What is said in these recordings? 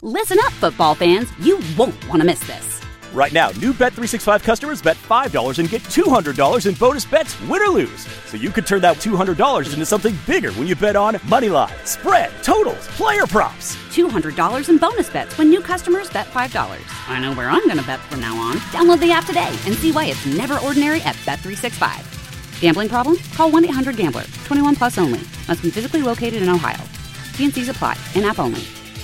Listen up, football fans. You won't want to miss this. Right now, new Bet365 customers bet $5 and get $200 in bonus bets, win or lose. So you could turn that $200 into something bigger when you bet on money line, spread, totals, player props. $200 in bonus bets when new customers bet $5. I know where I'm going to bet from now on. Download the app today and see why it's never ordinary at Bet365. Gambling problem? Call 1-800-GAMBLER. 21 plus only. Must be physically located in Ohio. T&Cs apply. In-app only.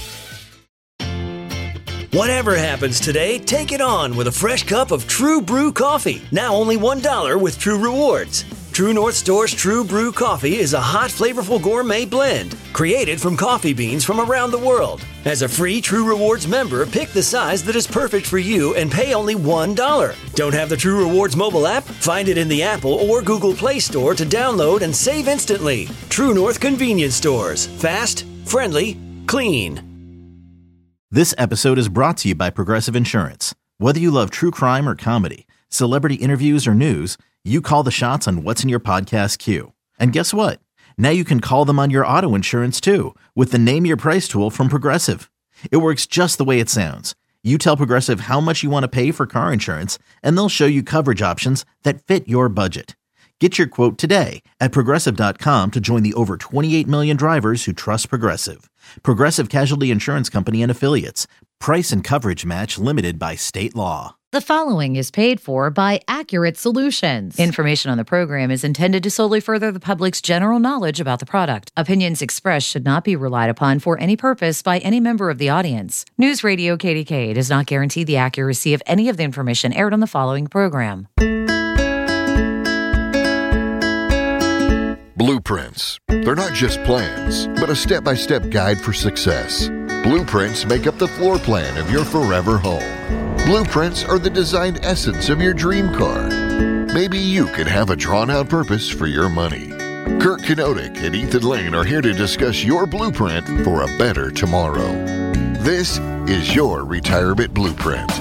Whatever happens today, take it on with a fresh cup of True Brew coffee. Now only $1 with True Rewards. True North Store's True Brew coffee is a hot, flavorful gourmet blend created from coffee beans from around the world. As a free True Rewards member, pick the size that is perfect for you and pay only $1. Don't have the True Rewards mobile app? Find it in the Apple or Google Play Store to download and save instantly. True North Convenience Stores. Fast, friendly, clean. This episode is brought to you by Progressive Insurance. Whether you love true crime or comedy, celebrity interviews or news, you call the shots on what's in your podcast queue. And guess what? Now you can call them on your auto insurance too with the Name Your Price tool from Progressive. It works just the way it sounds. You tell Progressive how much you want to pay for car insurance, and they'll show you coverage options that fit your budget. Get your quote today at Progressive.com to join the over 28 million drivers who trust Progressive. Progressive Casualty Insurance Company and Affiliates. Price and coverage match limited by state law. The following is paid for by Accurate Solutions. Information on the program is intended to solely further the public's general knowledge about the product. Opinions expressed should not be relied upon for any purpose by any member of the audience. News Radio KDK does not guarantee the accuracy of any of the information aired on the following program. Blueprints. They're not just plans, but a step-by-step guide for success. Blueprints make up the floor plan of your forever home. Blueprints are the designed essence of your dream car. Maybe you could have a drawn-out purpose for your money. Kurt Knodik and Ethan Lane are here to discuss your blueprint for a better tomorrow. This is your Retirement Blueprint.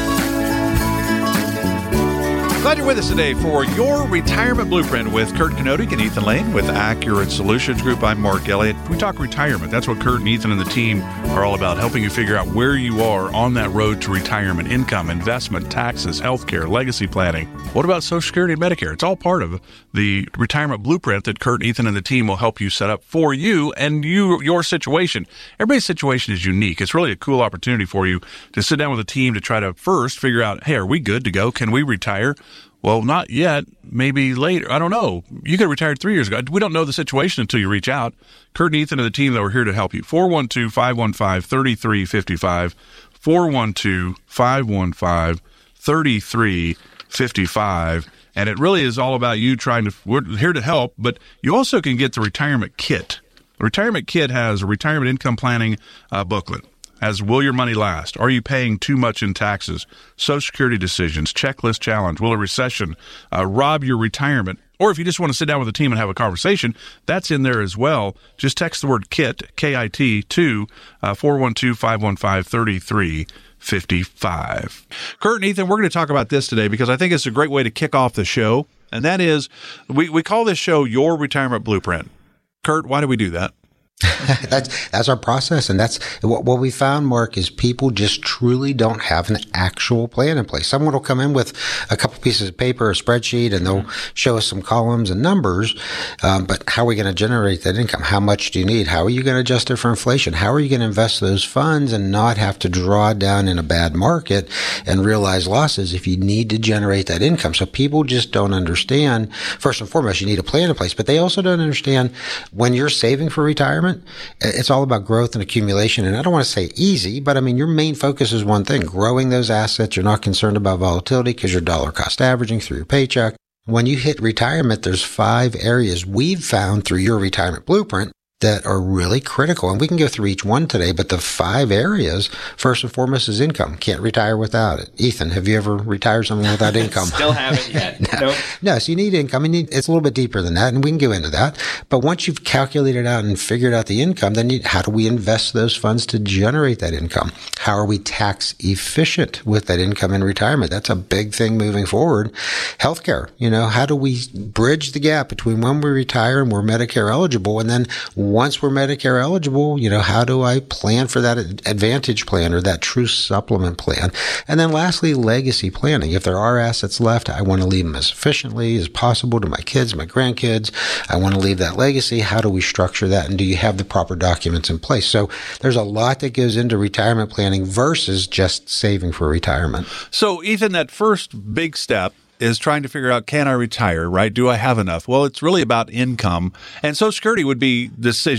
Glad you're with us today for your Retirement Blueprint with Kurt Knodik and Ethan Lane with Accurate Solutions Group. I'm Mark Elliott. We talk retirement. That's what Kurt and Ethan and the team are all about, helping you figure out where you are on that road to retirement. Income, investment, taxes, healthcare, legacy planning. What about Social Security and Medicare? It's all part of the Retirement Blueprint that Kurt, Ethan, and the team will help you set up for you and your situation. Everybody's situation is unique. It's really a cool opportunity for you to sit down with a team to try to first figure out, hey, are we good to go? Can we retire? Well, not yet. Maybe later. I don't know. You could have retired 3 years ago. We don't know the situation until you reach out. Kurt and Ethan and the team that were here to help you. 412-515-3355. 412-515-3355. And it really is all about you we're here to help, but you also can get the retirement kit. The retirement kit has a retirement income planning booklet. As will your money last? Are you paying too much in taxes? Social Security decisions, checklist challenge. Will a recession rob your retirement? Or if you just want to sit down with the team and have a conversation, that's in there as well. Just text the word KIT, K-I-T, to 412-515-3355. Kurt and Ethan, we're going to talk about this today because I think it's a great way to kick off the show. And that is, we call this show Your Retirement Blueprint. Kurt, why do we do that? That's our process. And that's what we found, Mark, is people just truly don't have an actual plan in place. Someone will come in with a couple pieces of paper, a spreadsheet, and they'll show us some columns and numbers. But how are we going to generate that income? How much do you need? How are you going to adjust it for inflation? How are you going to invest those funds and not have to draw down in a bad market and realize losses if you need to generate that income? So people just don't understand. First and foremost, you need a plan in place, but they also don't understand when you're saving for retirement, it's all about growth and accumulation. And I don't want to say easy, but I mean, your main focus is one thing, growing those assets. You're not concerned about volatility because you're dollar cost averaging through your paycheck. When you hit retirement, there's 5 areas we've found through your retirement blueprint that are really critical. And we can go through each one today, but the 5 areas, first and foremost, is income. Can't retire without it. Ethan, have you ever retired someone without income? Still haven't yet. Nope. No, so you need income. It's a little bit deeper than that, and we can go into that. But once you've calculated out and figured out the income, then how do we invest those funds to generate that income? How are we tax efficient with that income in retirement? That's a big thing moving forward. Healthcare, how do we bridge the gap between when we retire and we're Medicare eligible? And then once we're Medicare eligible, how do I plan for that Advantage plan or that True Supplement plan? And then lastly, legacy planning. If there are assets left, I want to leave them as efficiently as possible to my kids, my grandkids. I want to leave that legacy. How do we structure that? And do you have the proper documents in place? So there's a lot that goes into retirement planning versus just saving for retirement. So Ethan, that first big step is trying to figure out, can I retire, right? Do I have enough? Well, it's really about income. And Social Security would be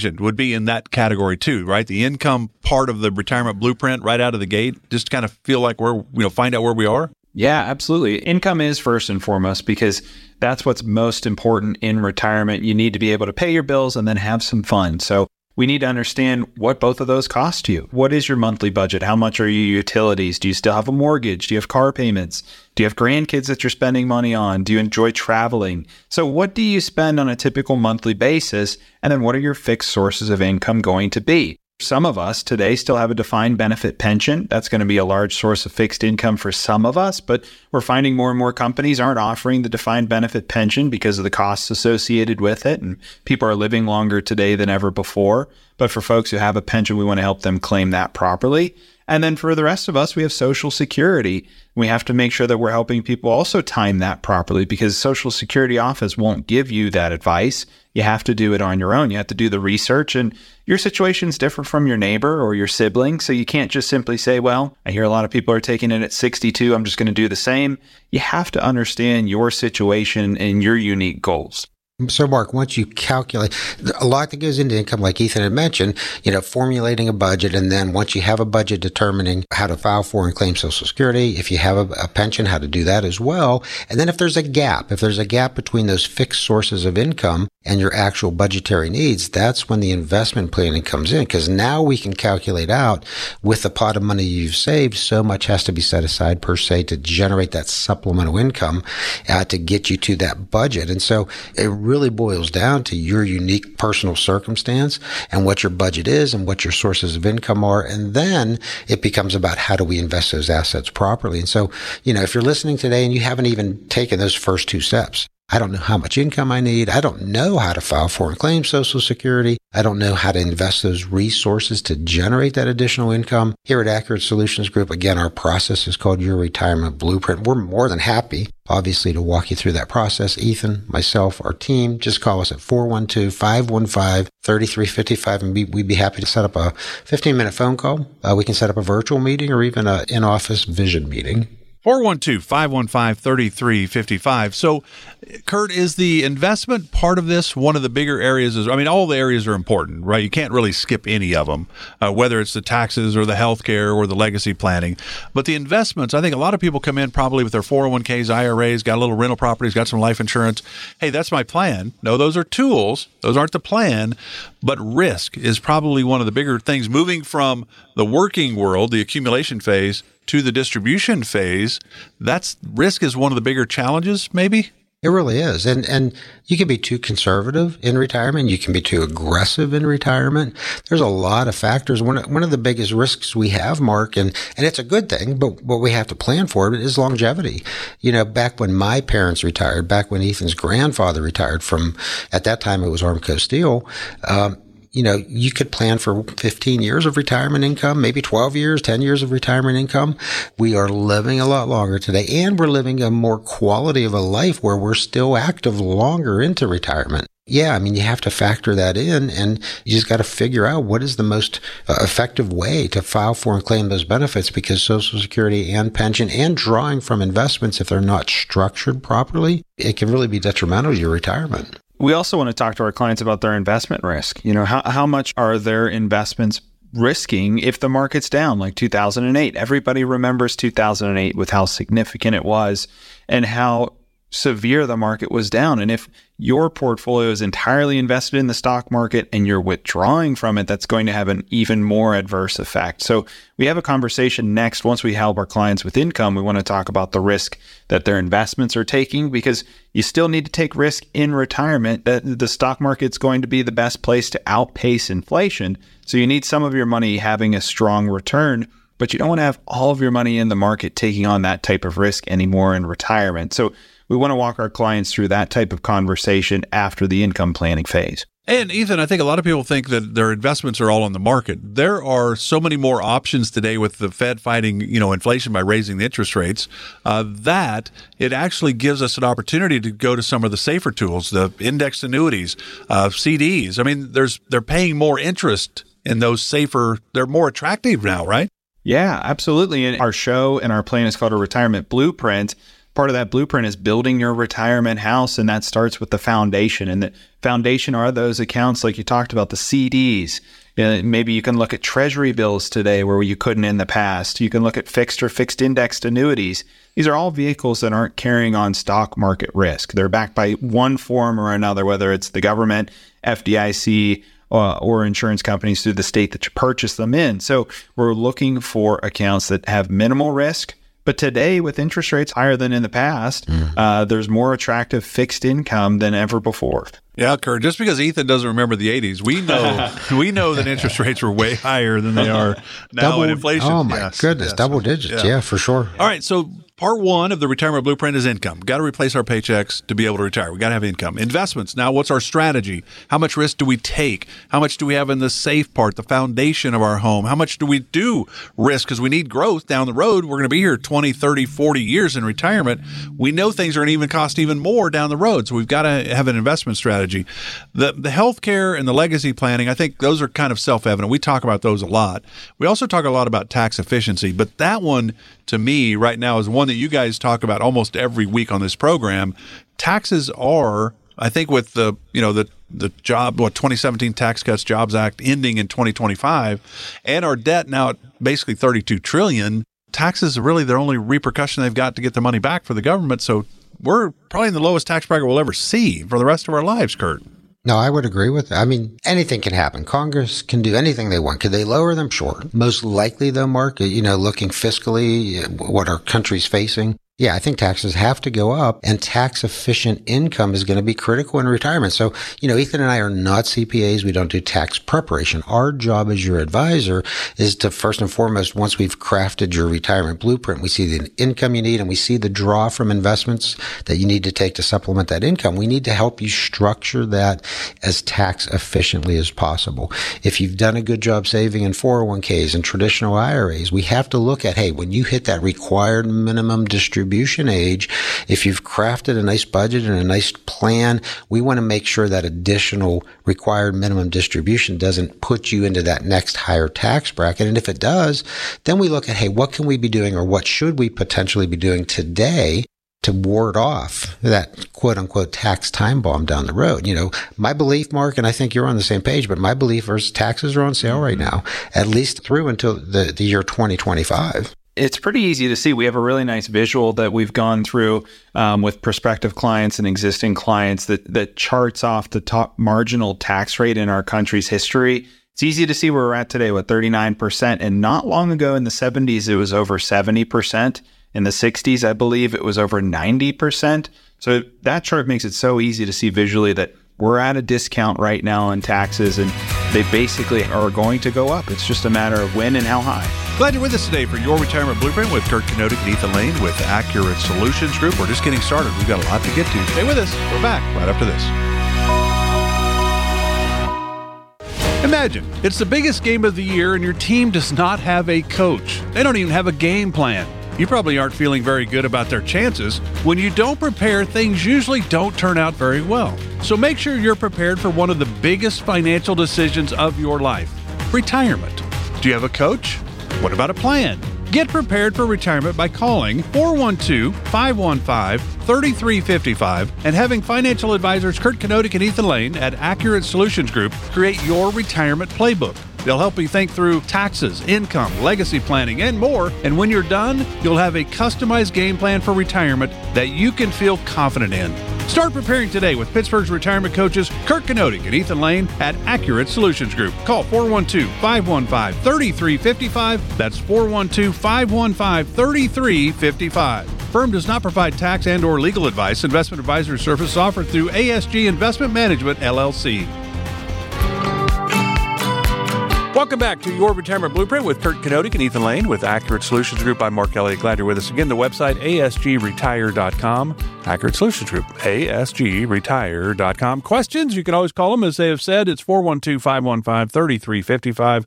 in that category too, right? The income part of the retirement blueprint right out of the gate, just to kind of feel like find out where we are. Yeah, absolutely. Income is first and foremost because that's what's most important in retirement. You need to be able to pay your bills and then have some fun. So we need to understand what both of those cost you. What is your monthly budget? How much are your utilities? Do you still have a mortgage? Do you have car payments? Do you have grandkids that you're spending money on? Do you enjoy traveling? So what do you spend on a typical monthly basis? And then what are your fixed sources of income going to be? Some of us today still have a defined benefit pension. That's going to be a large source of fixed income for some of us, but we're finding more and more companies aren't offering the defined benefit pension because of the costs associated with it. And people are living longer today than ever before. But for folks who have a pension, we want to help them claim that properly. And then for the rest of us, we have Social Security. We have to make sure that we're helping people also time that properly because Social Security office won't give you that advice. You have to do it on your own. You have to do the research, and your situation's different from your neighbor or your sibling. So you can't just simply say, well, I hear a lot of people are taking it at 62. I'm just going to do the same. You have to understand your situation and your unique goals. So, Mark, once you calculate a lot that goes into income, like Ethan had mentioned, formulating a budget, and then once you have a budget, determining how to file for and claim Social Security, if you have a pension, how to do that as well. And then if there's a gap between those fixed sources of income and your actual budgetary needs, that's when the investment planning comes in, because now we can calculate out with the pot of money you've saved, so much has to be set aside per se to generate that supplemental income to get you to that budget. And so it really boils down to your unique personal circumstance and what your budget is and what your sources of income are. And then it becomes about how do we invest those assets properly. And so, if you're listening today and you haven't even taken those first two steps, I don't know how much income I need. I don't know how to file for and claim Social Security. I don't know how to invest those resources to generate that additional income. Here at Accurate Solutions Group, again, our process is called Your Retirement Blueprint. We're more than happy, obviously, to walk you through that process. Ethan, myself, our team, just call us at 412-515-3355, and we'd be happy to set up a 15-minute phone call. We can set up a virtual meeting or even an in-office vision meeting. 412-515-3355. So, Kurt, is the investment part of this one of the bigger areas? All the areas are important, right? You can't really skip any of them, whether it's the taxes or the healthcare or the legacy planning. But the investments, I think a lot of people come in probably with their 401ks, IRAs, got a little rental properties, got some life insurance. Hey, that's my plan. No, those are tools. Those aren't the plan. But risk is probably one of the bigger things, moving from the working world, the accumulation phase, to the distribution phase. Risk is one of the bigger challenges, maybe? It really is. And you can be too conservative in retirement. You can be too aggressive in retirement. There's a lot of factors. One of the biggest risks we have, Mark, and it's a good thing, but what we have to plan for it is longevity. Back when my parents retired, back when Ethan's grandfather retired from, at that time it was Armco Steel, you could plan for 15 years of retirement income, maybe 12 years, 10 years of retirement income. We are living a lot longer today, and we're living a more quality of a life where we're still active longer into retirement. Yeah, you have to factor that in, and you just got to figure out what is the most effective way to file for and claim those benefits, because Social Security and pension and drawing from investments, if they're not structured properly, it can really be detrimental to your retirement. We also want to talk to our clients about their investment risk. How much are their investments risking if the market's down, like 2008? Everybody remembers 2008 with how significant it was and how severe the market was down. And if your portfolio is entirely invested in the stock market and you're withdrawing from it, that's going to have an even more adverse effect. So we have a conversation next. Once we help our clients with income, we want to talk about the risk that their investments are taking, because you still need to take risk in retirement. That the stock market's going to be the best place to outpace inflation. So you need some of your money having a strong return but you don't want to have all of your money in the market taking on that type of risk anymore in retirement. So we want to walk our clients through that type of conversation after the income planning phase. And Ethan, I think a lot of people think that their investments are all on the market. There are so many more options today with the Fed fighting, inflation by raising the interest rates, that it actually gives us an opportunity to go to some of the safer tools, the indexed annuities, CDs. I mean, they're paying more interest in those safer. They're more attractive now, right? Yeah, absolutely. And our show and our plan is called a Retirement Blueprint. Part of that blueprint is building your retirement house, and that starts with the foundation. And the foundation are those accounts like you talked about, the CDs. Maybe you can look at treasury bills today where you couldn't in the past. You can look at fixed or fixed indexed annuities. These are all vehicles that aren't carrying on stock market risk. They're backed by one form or another, whether it's the government, FDIC, or insurance companies through the state that you purchase them in. So we're looking for accounts that have minimal risk. But today, with interest rates higher than in the past, there's more attractive fixed income than ever before. Yeah, Kurt, just because Ethan doesn't remember the 80s, we know that interest rates were way higher than they are now in inflation. Oh, my goodness, double digits. Yeah, for sure. All right, so part one of the Retirement Blueprint is income. Got to replace our paychecks to be able to retire. We got to have income. Investments. Now, what's our strategy? How much risk do we take? How much do we have in the safe part, the foundation of our home? How much do we do risk? Because we need growth down the road. We're going to be here 20, 30, 40 years in retirement. We know things are going to even cost even more down the road, so we've got to have an investment strategy. The healthcare and the legacy planning, I think those are kind of self-evident. We talk about those a lot. We also talk a lot about tax efficiency, but that one, to me, right now is one that you guys talk about almost every week on this program. Taxes are, I think, with the 2017 Tax Cuts Jobs Act ending in 2025, and our debt now at basically $32 trillion. Taxes are really their only repercussion they've got to get the money back for the government. So we're probably in the lowest tax bracket we'll ever see for the rest of our lives, Kurt. No, I would agree with that. I mean, anything can happen. Congress can do anything they want. Could they lower them? Sure. Most likely, though, Mark, looking fiscally, what our country's facing, yeah, I think taxes have to go up, and tax-efficient income is going to be critical in retirement. So, Ethan and I are not CPAs. We don't do tax preparation. Our job as your advisor is to, first and foremost, once we've crafted your retirement blueprint, we see the income you need and we see the draw from investments that you need to take to supplement that income. We need to help you structure that as tax efficiently as possible. If you've done a good job saving in 401ks and traditional IRAs, we have to look at, hey, when you hit that required minimum distribution age, if you've crafted a nice budget and a nice plan, we want to make sure that additional required minimum distribution doesn't put you into that next higher tax bracket. And if it does, then we look at, hey, what can we be doing, or what should we potentially be doing today to ward off that quote unquote tax time bomb down the road? My belief, Mark, and I think you're on the same page, but my belief is taxes are on sale right now, at least through until the year 2025. It's pretty easy to see. We have a really nice visual that we've gone through with prospective clients and existing clients that charts off the top marginal tax rate in our country's history. It's easy to see where we're at today with 39%. And not long ago in the 70s, it was over 70%. In the 60s, I believe it was over 90%. So that chart makes it so easy to see visually that we're at a discount right now on taxes, and they basically are going to go up. It's just a matter of when and how high. Glad you're with us today for Your Retirement Blueprint with Kurt Knodig and Ethan Lane with Accurate Solutions Group. We're just getting started. We've got a lot to get to. Stay with us. We're back right after this. Imagine it's the biggest game of the year and your team does not have a coach. They don't even have a game plan. You probably aren't feeling very good about their chances. When you don't prepare, things usually don't turn out very well. So make sure you're prepared for one of the biggest financial decisions of your life, retirement. Do you have a coach? What about a plan? Get prepared for retirement by calling 412-515-3355 and having financial advisors Kurt Knodig and Ethan Lane at Accurate Solutions Group create your retirement playbook. They'll help you think through taxes, income, legacy planning, and more. And when you're done, you'll have a customized game plan for retirement that you can feel confident in. Start preparing today with Pittsburgh's retirement coaches Kurt Knodig and Ethan Lane at Accurate Solutions Group. Call 412-515-3355. That's 412-515-3355. Firm does not provide tax and or legal advice. Investment advisory service offered through ASG Investment Management, LLC. Welcome back to Your Retirement Blueprint with Kurt Knodig and Ethan Lane with Accurate Solutions Group. I'm Mark Elliott. Glad you're with us. Again, the website, asgretire.com. Accurate Solutions Group, asgretire.com. Questions, you can always call them. As they have said, it's 412-515-3355,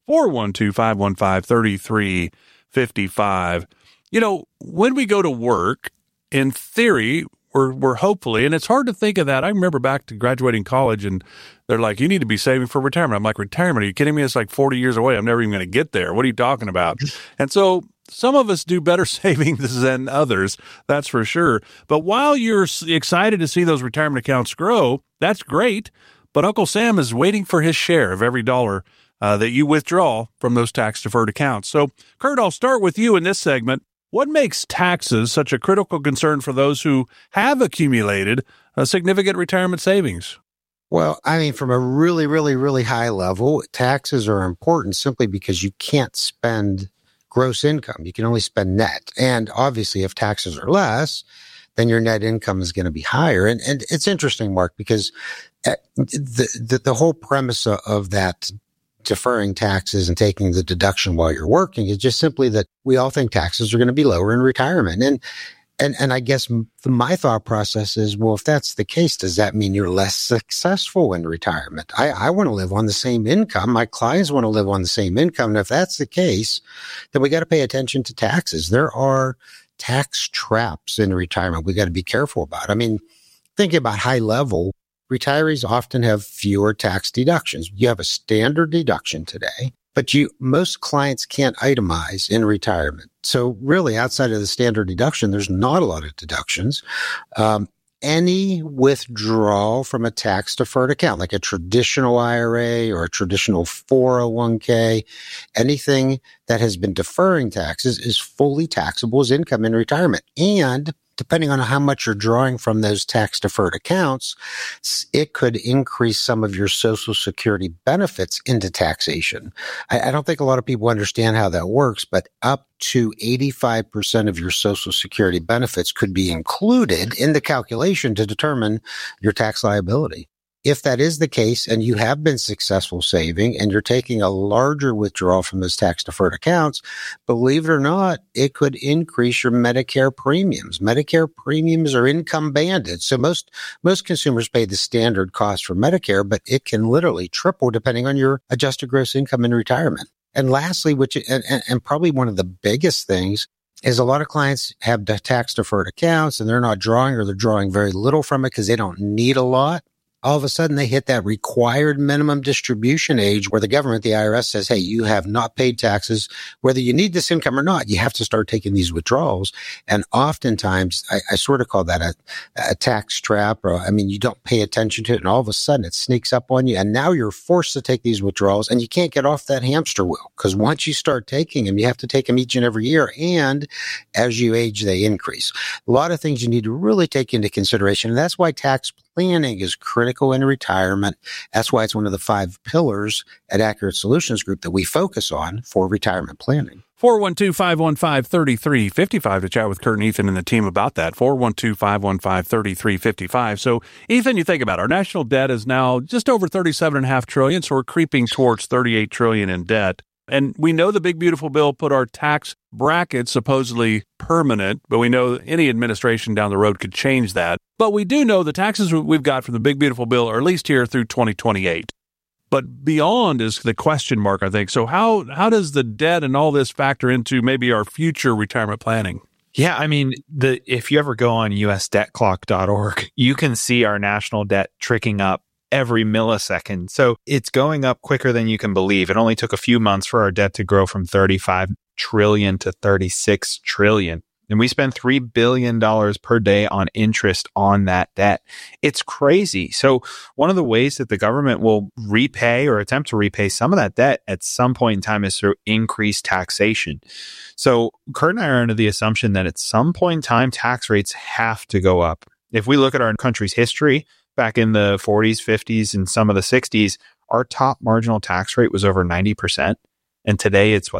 412-515-3355. You know, when we go to work, in theory, we're hopefully, and it's hard to think of that. I remember back to graduating college, and they're like, you need to be saving for retirement. I'm like, retirement? Are you kidding me? It's like 40 years away. I'm never even going to get there. What are you talking about? And so some of us do better savings than others, that's for sure. But while you're excited to see those retirement accounts grow, that's great. But Uncle Sam is waiting for his share of every dollar that you withdraw from those tax-deferred accounts. So, Kurt, I'll start with you in this segment. What makes taxes such a critical concern for those who have accumulated a significant retirement savings? Well, I mean, from a really, really, really high level, taxes are important simply because you can't spend gross income. You can only spend net. And obviously, if taxes are less, then your net income is going to be higher. And it's interesting, Mark, because the whole premise of that deferring taxes and taking the deduction while you're working is just simply that we all think taxes are going to be lower in retirement. And I guess my thought process is, well, if that's the case, does that mean you're less successful in retirement? I want to live on the same income. My clients want to live on the same income. And if that's the case, then we got to pay attention to taxes. There are tax traps in retirement we got to be careful about. I mean, thinking about high level, retirees often have fewer tax deductions. You have a standard deduction today, but most clients can't itemize in retirement. So really, outside of the standard deduction, there's not a lot of deductions. Any withdrawal from a tax-deferred account, like a traditional IRA or a traditional 401k, anything that has been deferring taxes is fully taxable as income in retirement. And depending on how much you're drawing from those tax-deferred accounts, it could increase some of your Social Security benefits into taxation. I don't think a lot of people understand how that works, but up to 85% of your Social Security benefits could be included in the calculation to determine your tax liability. If that is the case and you have been successful saving and you're taking a larger withdrawal from those tax-deferred accounts, believe it or not, it could increase your Medicare premiums. Medicare premiums are income banded. So most consumers pay the standard cost for Medicare, but it can literally triple depending on your adjusted gross income in retirement. And lastly, and probably one of the biggest things, is a lot of clients have tax-deferred accounts and they're not drawing, or they're drawing very little from it because they don't need a lot. All of a sudden, they hit that required minimum distribution age where the government, the IRS, says, hey, you have not paid taxes. Whether you need this income or not, you have to start taking these withdrawals. And oftentimes, I sort of call that a tax trap. Or, I mean, you don't pay attention to it, and all of a sudden, it sneaks up on you. And now you're forced to take these withdrawals, and you can't get off that hamster wheel. Because once you start taking them, you have to take them each and every year. And as you age, they increase. A lot of things you need to really take into consideration. And that's why tax planning is critical in retirement. That's why it's one of the 5 pillars at Accurate Solutions Group that we focus on for retirement planning. 412-515-3355 to chat with Kurt and Ethan and the team about that. 412-515-3355. So, Ethan, you think about it. Our national debt is now just over $37.5 trillion, so we're creeping towards $38 trillion in debt. And we know the Big Beautiful Bill put our tax bracket supposedly permanent, but we know any administration down the road could change that. But we do know the taxes we've got from the Big Beautiful Bill are at least here through 2028. But beyond is the question mark, I think. So how does the debt and all this factor into maybe our future retirement planning? Yeah, I mean, if you ever go on usdebtclock.org, you can see our national debt tricking up every millisecond. So it's going up quicker than you can believe. It only took a few months for our debt to grow from 35 trillion to 36 trillion. And we spend $3 billion per day on interest on that debt. It's crazy. So one of the ways that the government will repay or attempt to repay some of that debt at some point in time is through increased taxation. So Kurt and I are under the assumption that at some point in time, tax rates have to go up. If we look at our country's history, back in the 40s, 50s, and some of the 60s, our top marginal tax rate was over 90%. And today it's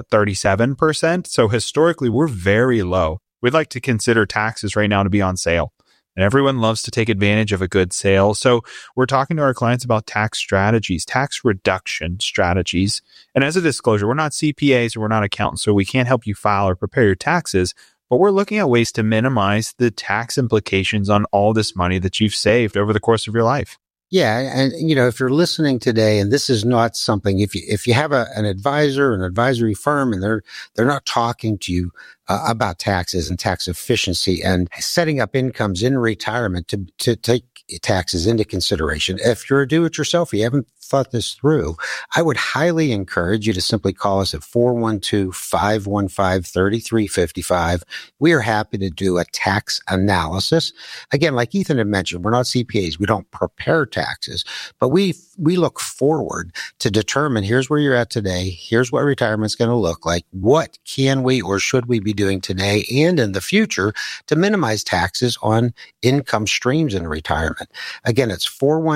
37%. So historically, we're very low. We'd like to consider taxes right now to be on sale. and everyone loves to take advantage of a good sale. So we're talking to our clients about tax strategies, tax reduction strategies. And as a disclosure, we're not CPAs or we're not accountants, so we can't help you file or prepare your taxes, but we're looking at ways to minimize the tax implications on all this money that you've saved over the course of your life. Yeah. And, if you're listening today and this is not something, if you have an advisor, an advisory firm, and they're not talking to you about taxes and tax efficiency and setting up incomes in retirement to take taxes into consideration. If you're a do-it-yourselfer, you haven't thought this through, I would highly encourage you to simply call us at 412-515-3355. We are happy to do a tax analysis. Again, like Ethan had mentioned, we're not CPAs. We don't prepare taxes, but we look forward to determine here's where you're at today. Here's what retirement's going to look like. What can we or should we be doing today and in the future to minimize taxes on income streams in retirement? Again, it's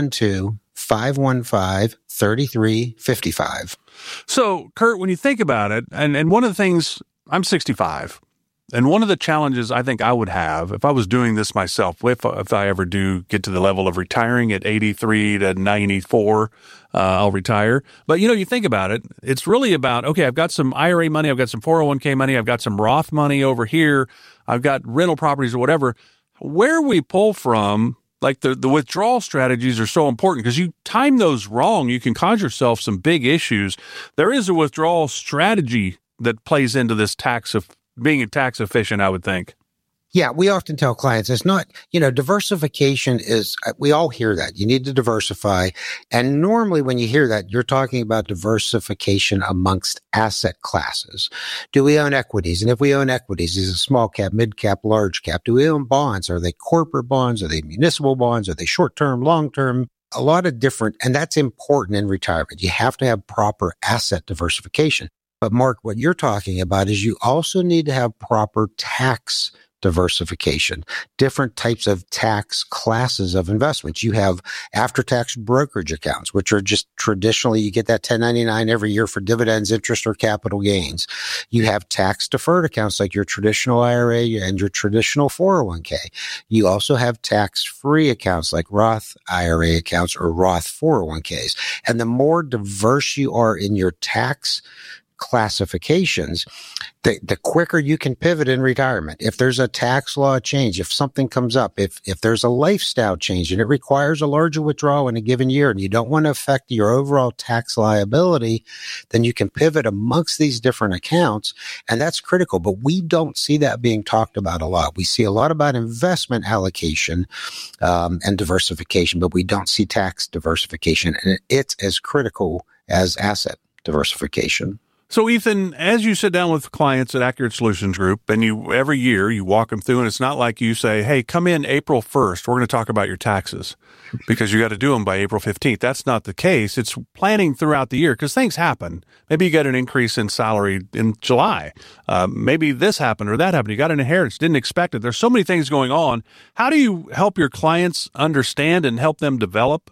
412-515-3355. So, Kurt, when you think about it, and one of the things, I'm 65, and one of the challenges I think I would have if I was doing this myself, if I ever do get to the level of retiring at 83 to 94, I'll retire. But, you think about it, it's really about, okay, I've got some IRA money, I've got some 401k money, I've got some Roth money over here, I've got rental properties or whatever. Where we pull from, like the withdrawal strategies are so important because you time those wrong, you can cause yourself some big issues. There is a withdrawal strategy that plays into this being tax efficient, I would think. Yeah, we often tell clients it's not, diversification is, we all hear that. You need to diversify. And normally when you hear that, you're talking about diversification amongst asset classes. Do we own equities? And if we own equities, is it small cap, mid cap, large cap? Do we own bonds? Are they corporate bonds? Are they municipal bonds? Are they short term, long term? A lot of different, and that's important in retirement. You have to have proper asset diversification. But Mark, what you're talking about is you also need to have proper tax diversification, different types of tax classes of investments. You have after-tax brokerage accounts, which are just traditionally, you get that 1099 every year for dividends, interest, or capital gains. You have tax-deferred accounts like your traditional IRA and your traditional 401k. You also have tax-free accounts like Roth IRA accounts or Roth 401ks. And the more diverse you are in your tax classifications, the quicker you can pivot in retirement. If there's a tax law change, if something comes up, if there's a lifestyle change and it requires a larger withdrawal in a given year and you don't want to affect your overall tax liability, then you can pivot amongst these different accounts. And that's critical. But we don't see that being talked about a lot. We see a lot about investment allocation and diversification, but we don't see tax diversification. And it's as critical as asset diversification. So, Ethan, as you sit down with clients at Accurate Solutions Group, and every year you walk them through, and it's not like you say, hey, come in April 1st, we're going to talk about your taxes, because you got to do them by April 15th. That's not the case. It's planning throughout the year, because things happen. Maybe you get an increase in salary in July. Maybe this happened or that happened. You got an inheritance, didn't expect it. There's so many things going on. How do you help your clients understand and help them develop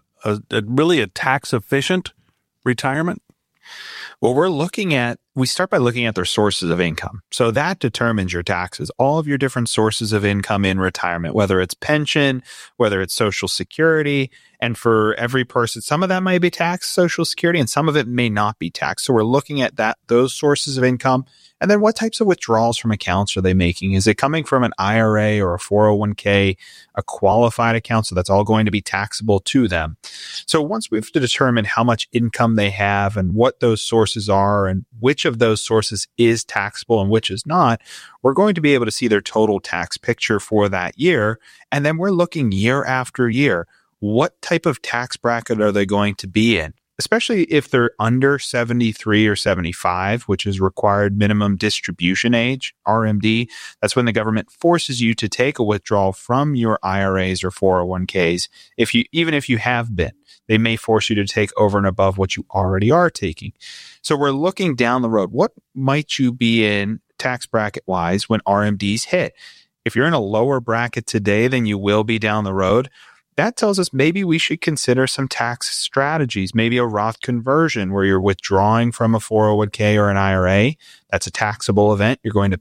a tax-efficient retirement? Well, we start by looking at their sources of income. So that determines your taxes, all of your different sources of income in retirement, whether it's pension, whether it's Social Security. And for every person, some of that might be taxed, Social Security, and some of it may not be taxed. So we're looking at those sources of income. And then what types of withdrawals from accounts are they making? Is it coming from an IRA or a 401k, a qualified account? So that's all going to be taxable to them. So once we've determined how much income they have and what those sources are and which of those sources is taxable and which is not, we're going to be able to see their total tax picture for that year. And then we're looking year after year. What type of tax bracket are they going to be in? Especially if they're under 73 or 75, which is required minimum distribution age, RMD. That's when the government forces you to take a withdrawal from your IRAs or 401ks. Even if you have been, they may force you to take over and above what you already are taking. So we're looking down the road. What might you be in tax bracket wise when RMDs hit? If you're in a lower bracket today than you will be down the road, that tells us maybe we should consider some tax strategies, maybe a Roth conversion where you're withdrawing from a 401k or an IRA. That's a taxable event. You're going to pay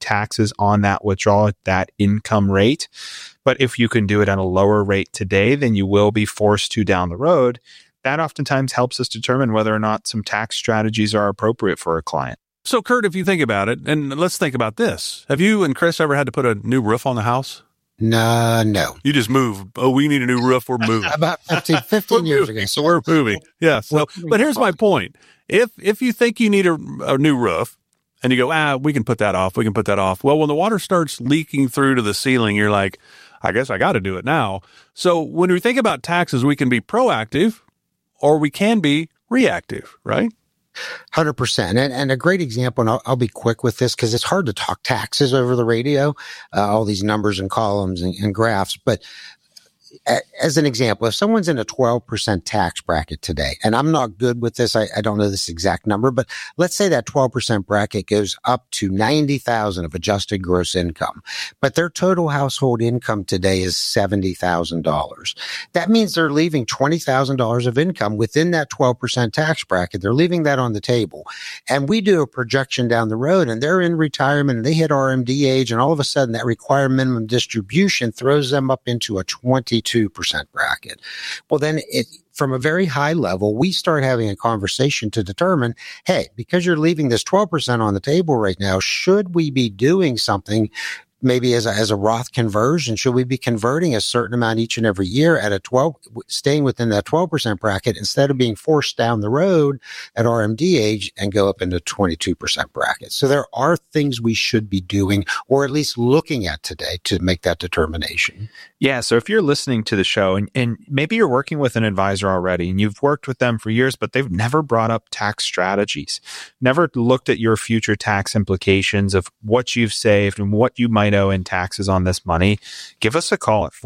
taxes on that withdrawal at that income rate. But if you can do it at a lower rate today than you will be forced to down the road, that oftentimes helps us determine whether or not some tax strategies are appropriate for a client. So, Kurt, if you think about it, and let's think about this. Have you and Chris ever had to put a new roof on the house? No. You just move. Oh, we need a new roof. We're moving. About 15 years ago. So we're moving. Yeah. So, but here's my point. If you think you need a new roof and you go, we can put that off. We can put that off. Well, when the water starts leaking through to the ceiling, you're like, I guess I got to do it now. So when we think about taxes, we can be proactive or we can be reactive, right? 100%. And a great example, and I'll be quick with this because it's hard to talk taxes over the radio, all these numbers and columns and graphs. But as an example, if someone's in a 12% tax bracket today, and I'm not good with this, I don't know this exact number, but let's say that 12% bracket goes up to $90,000 of adjusted gross income, but their total household income today is $70,000. That means they're leaving $20,000 of income within that 12% tax bracket. They're leaving that on the table. And we do a projection down the road and they're in retirement and they hit RMD age, and all of a sudden that required minimum distribution throws them up into a 22% bracket. Well, then from a very high level, we start having a conversation to determine, hey, because you're leaving this 12% on the table right now, should we be doing something maybe as a Roth conversion? Should we be converting a certain amount each and every year at staying within that 12% bracket instead of being forced down the road at RMD age and go up into 22% bracket? So there are things we should be doing or at least looking at today to make that determination. Yeah. So if you're listening to the show and maybe you're working with an advisor already and you've worked with them for years, but they've never brought up tax strategies, never looked at your future tax implications of what you've saved and what you might owe in taxes on this money, give us a call at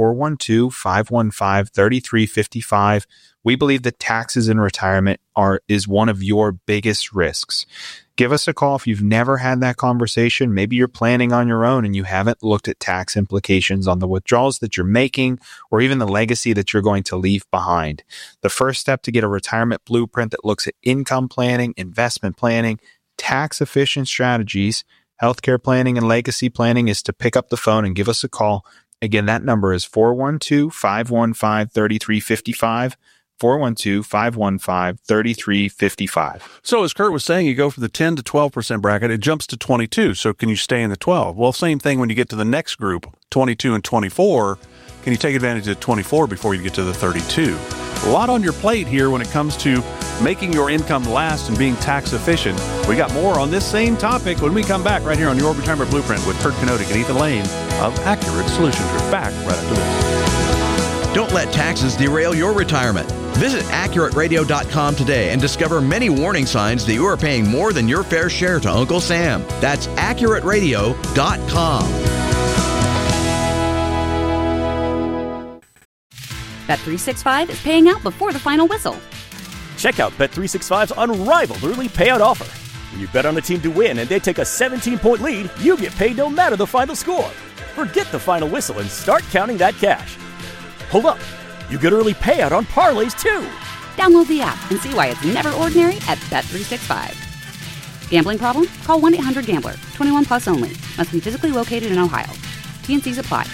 412-515-3355. We believe that taxes in retirement is one of your biggest risks. Give us a call if you've never had that conversation. Maybe you're planning on your own and you haven't looked at tax implications on the withdrawals that you're making or even the legacy that you're going to leave behind. The first step to get a retirement blueprint that looks at income planning, investment planning, tax efficient strategies, healthcare planning, and legacy planning is to pick up the phone and give us a call. Again, that number is 412-515-3355. 412-515-3355. So as Kurt was saying, you go from the 10 to 12% bracket, it jumps to 22. So can you stay in the 12? Well, same thing when you get to the next group, 22 and 24. Can you take advantage of 24 before you get to the 32? A lot on your plate here when it comes to making your income last and being tax efficient. We got more on this same topic when we come back right here on Your Retirement Blueprint with Kurt Knodig and Ethan Lane of Accurate Solutions Group. Back right after this. Don't let taxes derail your retirement. Visit AccurateRadio.com today and discover many warning signs that you are paying more than your fair share to Uncle Sam. That's AccurateRadio.com. Bet365 is paying out before the final whistle. Check out Bet365's unrivaled early payout offer. When you bet on a team to win and they take a 17-point lead, you get paid no matter the final score. Forget the final whistle and start counting that cash. Hold up. You get early payout on parlays, too. Download the app and see why it's never ordinary at Bet365. Gambling problem? Call 1-800-GAMBLER. 21 plus only. Must be physically located in Ohio. T&Cs apply.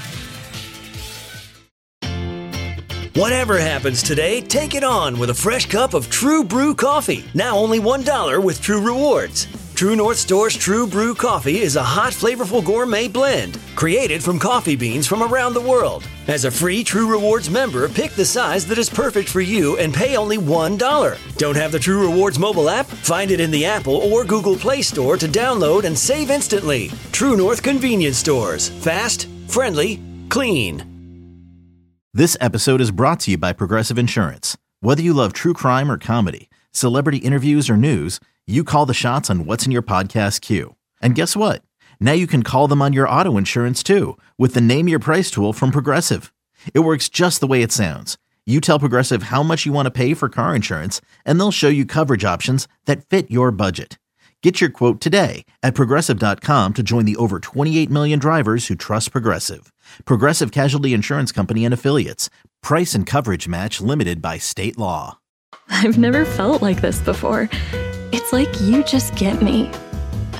Whatever happens today, take it on with a fresh cup of True Brew coffee. Now only $1 with True Rewards. True North Store's True Brew coffee is a hot, flavorful gourmet blend created from coffee beans from around the world. As a free True Rewards member, pick the size that is perfect for you and pay only $1. Don't have the True Rewards mobile app? Find it in the Apple or Google Play Store to download and save instantly. True North Convenience Stores. Fast, friendly, clean. This episode is brought to you by Progressive Insurance. Whether you love true crime or comedy, celebrity interviews or news, you call the shots on what's in your podcast queue. And guess what? Now you can call them on your auto insurance too with the Name Your Price tool from Progressive. It works just the way it sounds. You tell Progressive how much you want to pay for car insurance, and they'll show you coverage options that fit your budget. Get your quote today at Progressive.com to join the over 28 million drivers who trust Progressive. Progressive Casualty Insurance Company and Affiliates. Price and coverage match limited by state law. I've never felt like this before. It's like you just get me.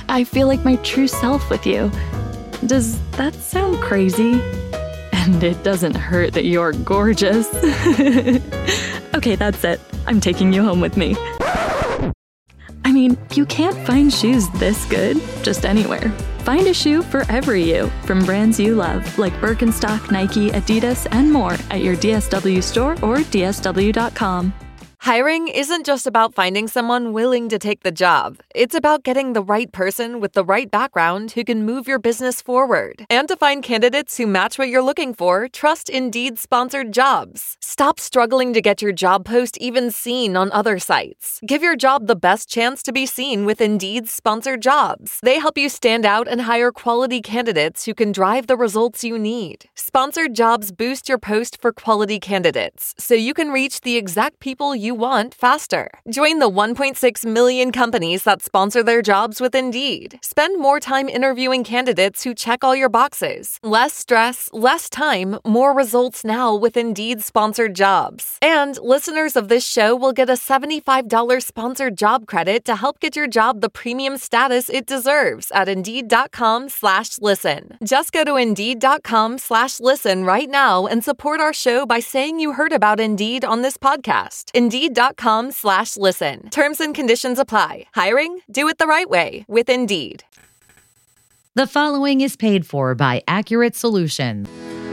I feel like my true self with you. Does that sound crazy? And it doesn't hurt that you're gorgeous. Okay, that's it. I'm taking you home with me. I mean, you can't find shoes this good just anywhere. Find a shoe for every you from brands you love, like Birkenstock, Nike, Adidas, and more at your DSW store or DSW.com. Hiring isn't just about finding someone willing to take the job. It's about getting the right person with the right background who can move your business forward. And to find candidates who match what you're looking for, trust Indeed sponsored jobs. Stop struggling to get your job post even seen on other sites. Give your job the best chance to be seen with Indeed sponsored jobs. They help you stand out and hire quality candidates who can drive the results you need. Sponsored jobs boost your post for quality candidates, so you can reach the exact people you want faster. Join the 1.6 million companies that sponsor their jobs with Indeed. Spend more time interviewing candidates who check all your boxes. Less stress, less time, more results now with Indeed sponsored jobs. And listeners of this show will get a $75 sponsored job credit to help get your job the premium status it deserves at Indeed.com/listen. Just go to Indeed.com/listen right now and support our show by saying you heard about Indeed on this podcast. Indeed.com/listen. Terms and conditions apply. Hiring? Do it the right way with Indeed. The following is paid for by Accurate Solutions.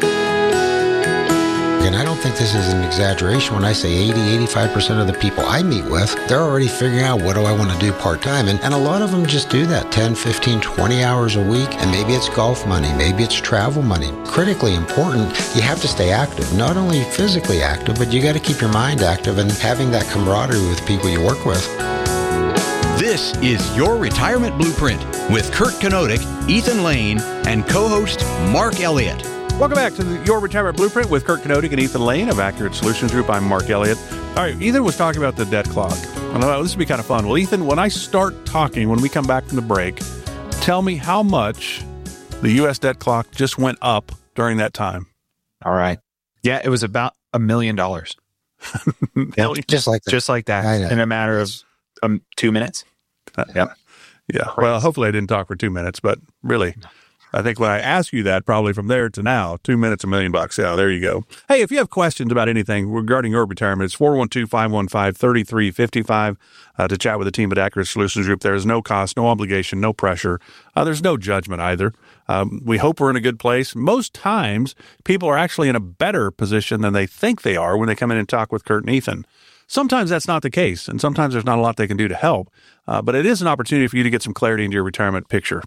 And I don't think this is an exaggeration when I say 80-85% of the people I meet with, they're already figuring out what do I want to do part-time. And a lot of them just do that 10, 15, 20 hours a week. And maybe it's golf money, maybe it's travel money. Critically important, you have to stay active. Not only physically active, but you got to keep your mind active and having that camaraderie with people you work with. This is Your Retirement Blueprint with Kurt Knodik, Ethan Lane, and co-host Mark Elliott. Welcome back to Your Retirement Blueprint with Kurt Knodik and Ethan Lane of Accurate Solutions Group. I'm Mark Elliott. All right, Ethan was talking about the debt clock. I thought this would be kind of fun. Well, Ethan, when I start talking, when we come back from the break, tell me how much the U.S. debt clock just went up during that time. All right. Yeah, it was about $1 million. Just like that. Just like that in a matter of 2 minutes. Yep. Yeah. Well, hopefully I didn't talk for 2 minutes, but really, I think when I ask you that, probably from there to now, 2 minutes, $1 million. Yeah, there you go. Hey, if you have questions about anything regarding your retirement, it's 412-515-3355 to chat with the team at Accurate Solutions Group. There is no cost, no obligation, no pressure. There's no judgment either. We hope we're in a good place. Most times, people are actually in a better position than they think they are when they come in and talk with Kurt and Ethan. Sometimes that's not the case, and sometimes there's not a lot they can do to help. But it is an opportunity for you to get some clarity into your retirement picture.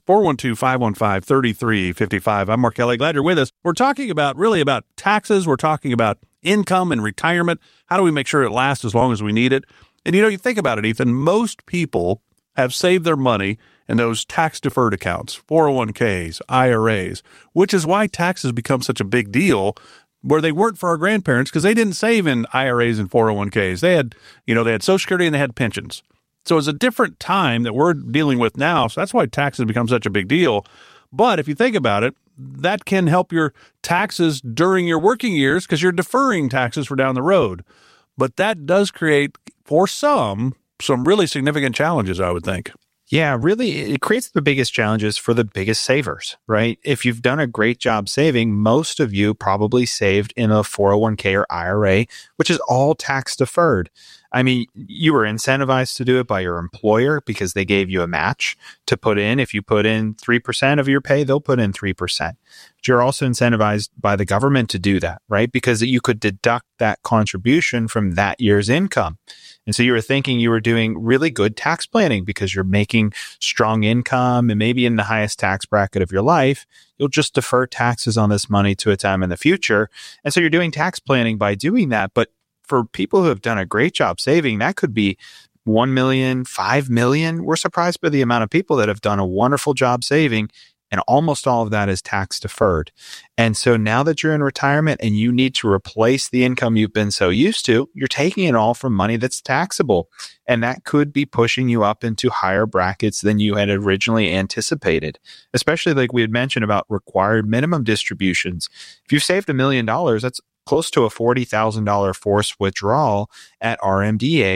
412-515-3355. I'm Mark Kelly. Glad you're with us. We're talking about taxes. We're talking about income and retirement. How do we make sure it lasts as long as we need it? And you think about it, Ethan, most people have saved their money in those tax-deferred accounts, 401ks, IRAs, which is why taxes become such a big deal where they weren't for our grandparents because they didn't save in IRAs and 401ks. They had Social Security and they had pensions. So it's a different time that we're dealing with now. So that's why taxes become such a big deal. But if you think about it, that can help your taxes during your working years because you're deferring taxes for down the road. But that does create, for some really significant challenges, I would think. Yeah, really, it creates the biggest challenges for the biggest savers, right? If you've done a great job saving, most of you probably saved in a 401k or IRA, which is all tax deferred. I mean, you were incentivized to do it by your employer because they gave you a match to put in. If you put in 3% of your pay, they'll put in 3%. But you're also incentivized by the government to do that, right? Because you could deduct that contribution from that year's income. And so you were thinking you were doing really good tax planning because you're making strong income and maybe in the highest tax bracket of your life, you'll just defer taxes on this money to a time in the future. And so you're doing tax planning by doing that. But for people who have done a great job saving, that could be 1 million, 5 million. We're surprised by the amount of people that have done a wonderful job saving, and almost all of that is tax deferred. And so now that you're in retirement and you need to replace the income you've been so used to, you're taking it all from money that's taxable. And that could be pushing you up into higher brackets than you had originally anticipated, especially like we had mentioned about required minimum distributions. If you've saved $1 million, that's close to a $40,000 forced withdrawal at RMD age.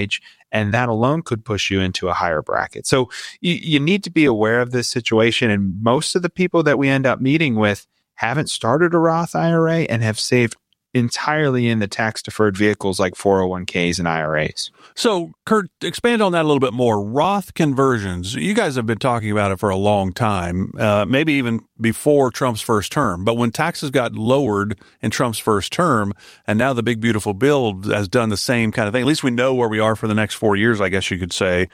and that alone could push you into a higher bracket. So you need to be aware of this situation. And most of the people that we end up meeting with haven't started a Roth IRA and have saved entirely in the tax-deferred vehicles like 401ks and IRAs. So, Kurt, expand on that a little bit more. Roth conversions, you guys have been talking about it for a long time, maybe even before Trump's first term. But when taxes got lowered in Trump's first term, and now the big, beautiful bill has done the same kind of thing, at least we know where we are for the next 4 years, I guess you could say,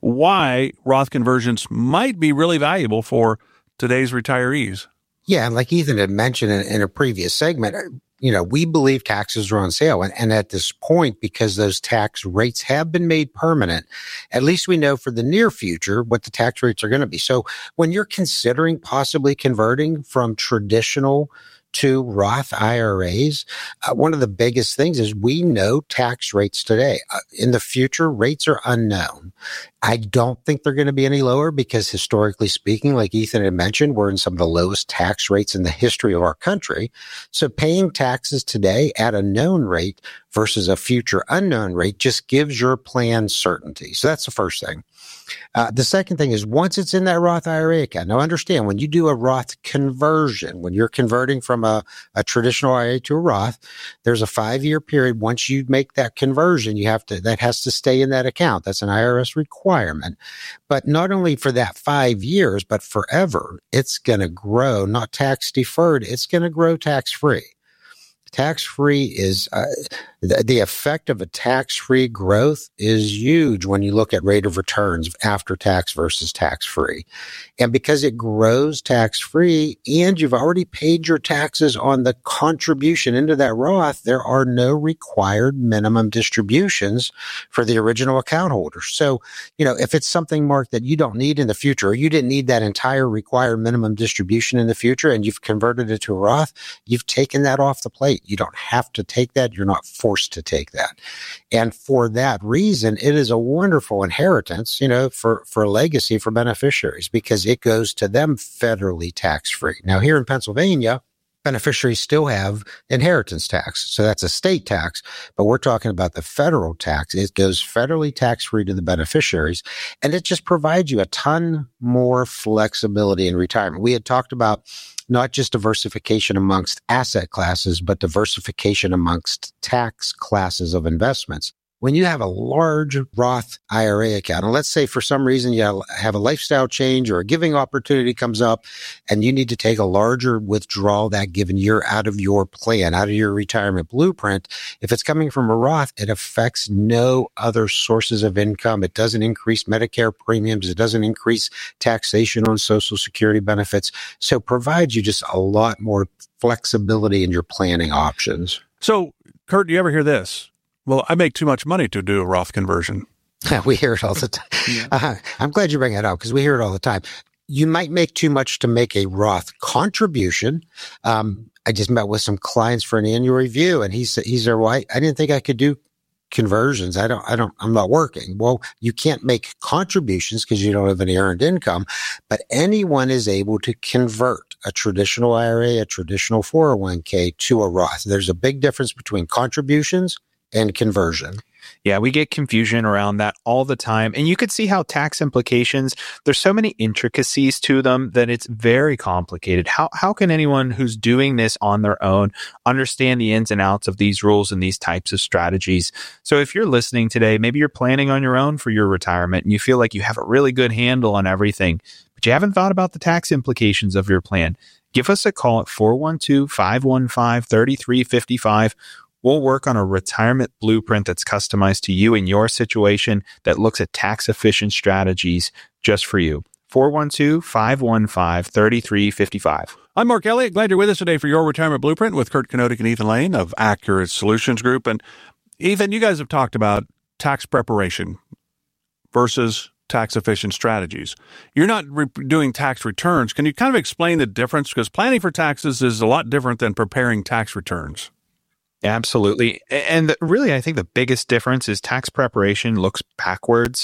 why Roth conversions might be really valuable for today's retirees. Yeah, and like Ethan had mentioned in a previous segment, we believe taxes are on sale. And at this point, because those tax rates have been made permanent, at least we know for the near future what the tax rates are going to be. So when you're considering possibly converting from traditional to Roth IRAs, one of the biggest things is we know tax rates today. In the future, rates are unknown. I don't think they're going to be any lower because historically speaking, like Ethan had mentioned, we're in some of the lowest tax rates in the history of our country. So paying taxes today at a known rate versus a future unknown rate just gives your plan certainty. So that's the first thing. The second thing is once it's in that Roth IRA account, now understand when you do a Roth conversion, when you're converting from a traditional IRA to a Roth, there's a 5-year period. Once you make that conversion, that has to stay in that account. That's an IRS requirement. But not only for that 5 years, but forever, it's going to grow, not tax deferred. It's going to grow tax free. Tax-free is the effect of a tax-free growth is huge when you look at rate of returns after tax versus tax-free. And because it grows tax-free and you've already paid your taxes on the contribution into that Roth, there are no required minimum distributions for the original account holder. So, if it's something, Mark, that you don't need in the future, or you didn't need that entire required minimum distribution in the future and you've converted it to a Roth, you've taken that off the plate. You don't have to take that. You're not forced to take that. And for that reason, it is a wonderful inheritance, for a legacy for beneficiaries because it goes to them federally tax-free. Now, here in Pennsylvania, beneficiaries still have inheritance tax. So that's a state tax, but we're talking about the federal tax. It goes federally tax-free to the beneficiaries, and it just provides you a ton more flexibility in retirement. We had talked about not just diversification amongst asset classes, but diversification amongst tax classes of investments. When you have a large Roth IRA account, and let's say for some reason you have a lifestyle change or a giving opportunity comes up and you need to take a larger withdrawal that given year out of your plan, out of your retirement blueprint, if it's coming from a Roth, it affects no other sources of income. It doesn't increase Medicare premiums. It doesn't increase taxation on Social Security benefits. So it provides you just a lot more flexibility in your planning options. So, Kurt, do you ever hear this? Well, I make too much money to do a Roth conversion. We hear it all the time. I'm glad you bring it up because we hear it all the time. You might make too much to make a Roth contribution. I just met with some clients for an annual review, and he said, well, I didn't think I could do conversions. I'm not working. Well, you can't make contributions because you don't have any earned income, but anyone is able to convert a traditional IRA, a traditional 401k to a Roth. There's a big difference between contributions and conversion. Yeah, we get confusion around that all the time. And you could see how tax implications, there's so many intricacies to them that it's very complicated. How can anyone who's doing this on their own understand the ins and outs of these rules and these types of strategies? So if you're listening today, maybe you're planning on your own for your retirement and you feel like you have a really good handle on everything, but you haven't thought about the tax implications of your plan. Give us a call at 412-515-3355. We'll work on a retirement blueprint that's customized to you and your situation that looks at tax-efficient strategies just for you. 412-515-3355. I'm Mark Elliott. Glad you're with us today for Your Retirement Blueprint with Kurt Knodik and Ethan Lane of Accurate Solutions Group. And Ethan, you guys have talked about tax preparation versus tax-efficient strategies. You're not doing tax returns. Can you kind of explain the difference? Because planning for taxes is a lot different than preparing tax returns. Absolutely. And really, I think the biggest difference is tax preparation looks backwards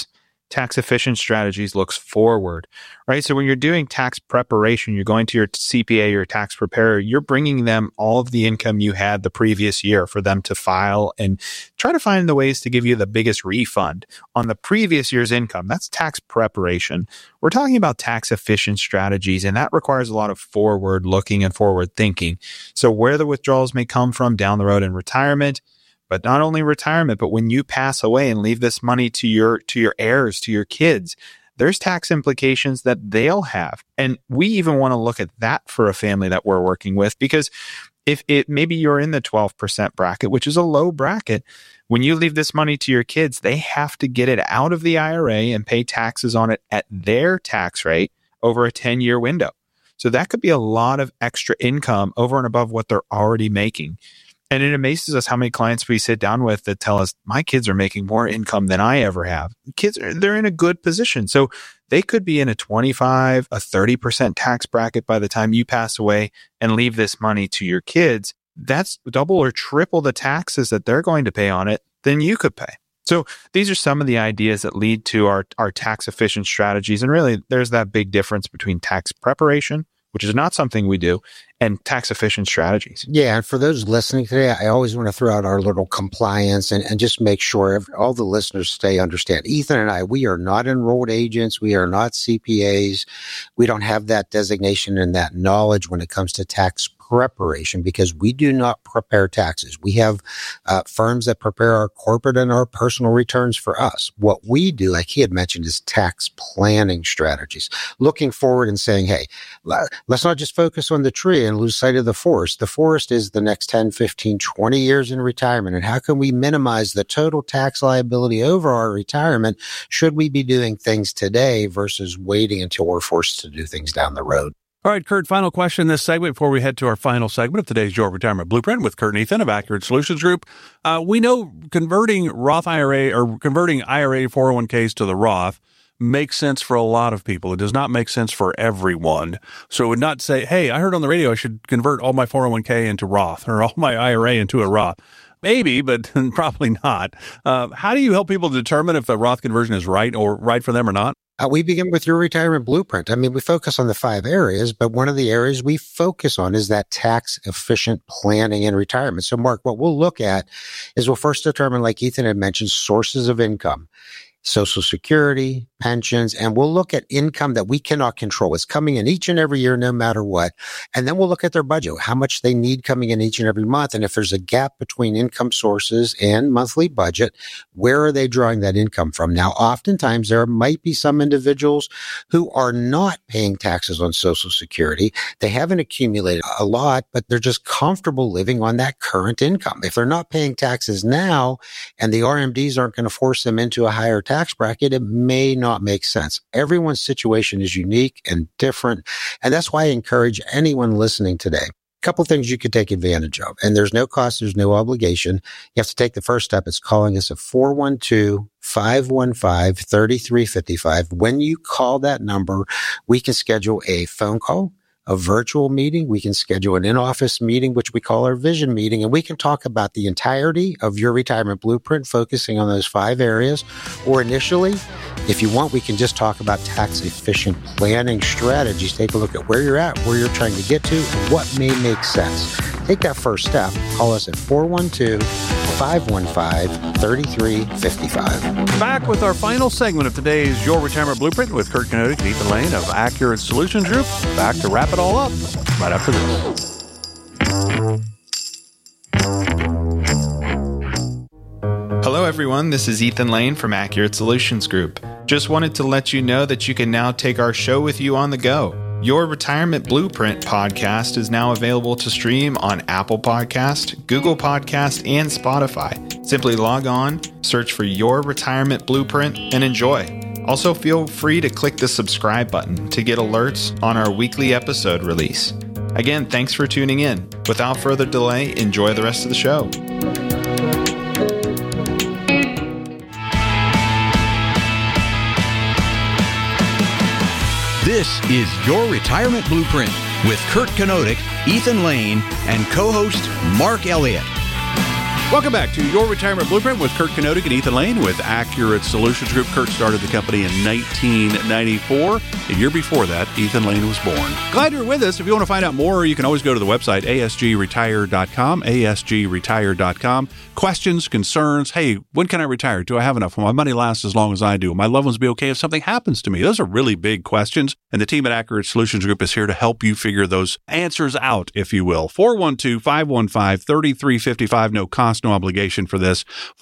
tax efficient strategies looks forward, right? So when you're doing tax preparation, you're going to your CPA, your tax preparer, you're bringing them all of the income you had the previous year for them to file and try to find the ways to give you the biggest refund on the previous year's income. That's tax preparation. We're talking about tax efficient strategies, and that requires a lot of forward looking and forward thinking. So where the withdrawals may come from down the road in retirement, but not only retirement, but when you pass away and leave this money to your heirs, to your kids, there's tax implications that they'll have. And we even want to look at that for a family that we're working with, because if maybe you're in the 12% bracket, which is a low bracket, when you leave this money to your kids, they have to get it out of the IRA and pay taxes on it at their tax rate over a 10-year window. So that could be a lot of extra income over and above what they're already making. And it amazes us how many clients we sit down with that tell us, my kids are making more income than I ever have. Kids, they're in a good position. So they could be in a 25, a 30% tax bracket by the time you pass away and leave this money to your kids. That's double or triple the taxes that they're going to pay on it than you could pay. So these are some of the ideas that lead to our tax efficient strategies. And really, there's that big difference between tax preparation, which is not something we do, and tax efficient strategies. Yeah. And for those listening today, I always want to throw out our little compliance and just make sure all the listeners understand. Ethan and I, we are not enrolled agents. We are not CPAs. We don't have that designation and that knowledge when it comes to tax preparation, because we do not prepare taxes. We have firms that prepare our corporate and our personal returns for us. What we do, like he had mentioned, is tax planning strategies, looking forward and saying, hey, let's not just focus on the tree and lose sight of the forest. The forest is the next 10, 15, 20 years in retirement. And how can we minimize the total tax liability over our retirement? Should we be doing things today versus waiting until we're forced to do things down the road? All right, Kurt, final question in this segment before we head to our final segment of today's Your Retirement Blueprint with Kurt and Ethan of Accurate Solutions Group. We know converting Roth IRA or converting IRA 401ks to the Roth makes sense for a lot of people. It does not make sense for everyone. So it would not say, hey, I heard on the radio I should convert all my 401k into Roth or all my IRA into a Roth. Maybe, but probably not. How do you help people determine if the Roth conversion is right for them or not? We begin with Your Retirement Blueprint. I mean, we focus on the 5 areas, but one of the areas we focus on is that tax efficient planning in retirement. So, Mark, what we'll look at is we'll first determine, like Ethan had mentioned, sources of income. Social Security, pensions, and we'll look at income that we cannot control. It's coming in each and every year, no matter what. And then we'll look at their budget, how much they need coming in each and every month. And if there's a gap between income sources and monthly budget, where are they drawing that income from? Now, oftentimes there might be some individuals who are not paying taxes on Social Security. They haven't accumulated a lot, but they're just comfortable living on that current income. If they're not paying taxes now and the RMDs aren't going to force them into a higher tax bracket, it may not make sense. Everyone's situation is unique and different. And that's why I encourage anyone listening today, a couple of things you could take advantage of. And there's no cost, there's no obligation. You have to take the first step. It's calling us at 412-515-3355. When you call that number, we can schedule a phone call, a virtual meeting. We can schedule an in-office meeting, which we call our vision meeting, and we can talk about the entirety of your retirement blueprint, focusing on those 5 areas. Or initially, if you want, we can just talk about tax-efficient planning strategies. Take a look at where you're at, where you're trying to get to, and what may make sense. Take that first step. Call us at 412-515-3355. Back with our final segment of today's Your Retirement Blueprint with Kurt Kenotic and Ethan Lane of Accurate Solutions Group. Back to wrap it all up right after this. Hello, everyone. This is Ethan Lane from Accurate Solutions Group. Just wanted to let you know that you can now take our show with you on the go. Your Retirement Blueprint podcast is now available to stream on Apple Podcast, Google Podcast, and Spotify. Simply log on, search for Your Retirement Blueprint, and enjoy. Also, feel free to click the subscribe button to get alerts on our weekly episode release. Again, thanks for tuning in. Without further delay, enjoy the rest of the show. This is Your Retirement Blueprint with Kurt Kenotic, Ethan Lane, and co-host Mark Elliott. Welcome back to Your Retirement Blueprint with Kurt Knodig and Ethan Lane with Accurate Solutions Group. Kurt started the company in 1994. A year before that, Ethan Lane was born. Glad you're with us. If you want to find out more, you can always go to the website, asgretire.com, asgretire.com. Questions, concerns. Hey, when can I retire? Do I have enough? Will my money last as long as I do? Will my loved ones be okay if something happens to me? Those are really big questions, and the team at Accurate Solutions Group is here to help you figure those answers out, if you will. 412-515-3355. No cost, no obligation for this.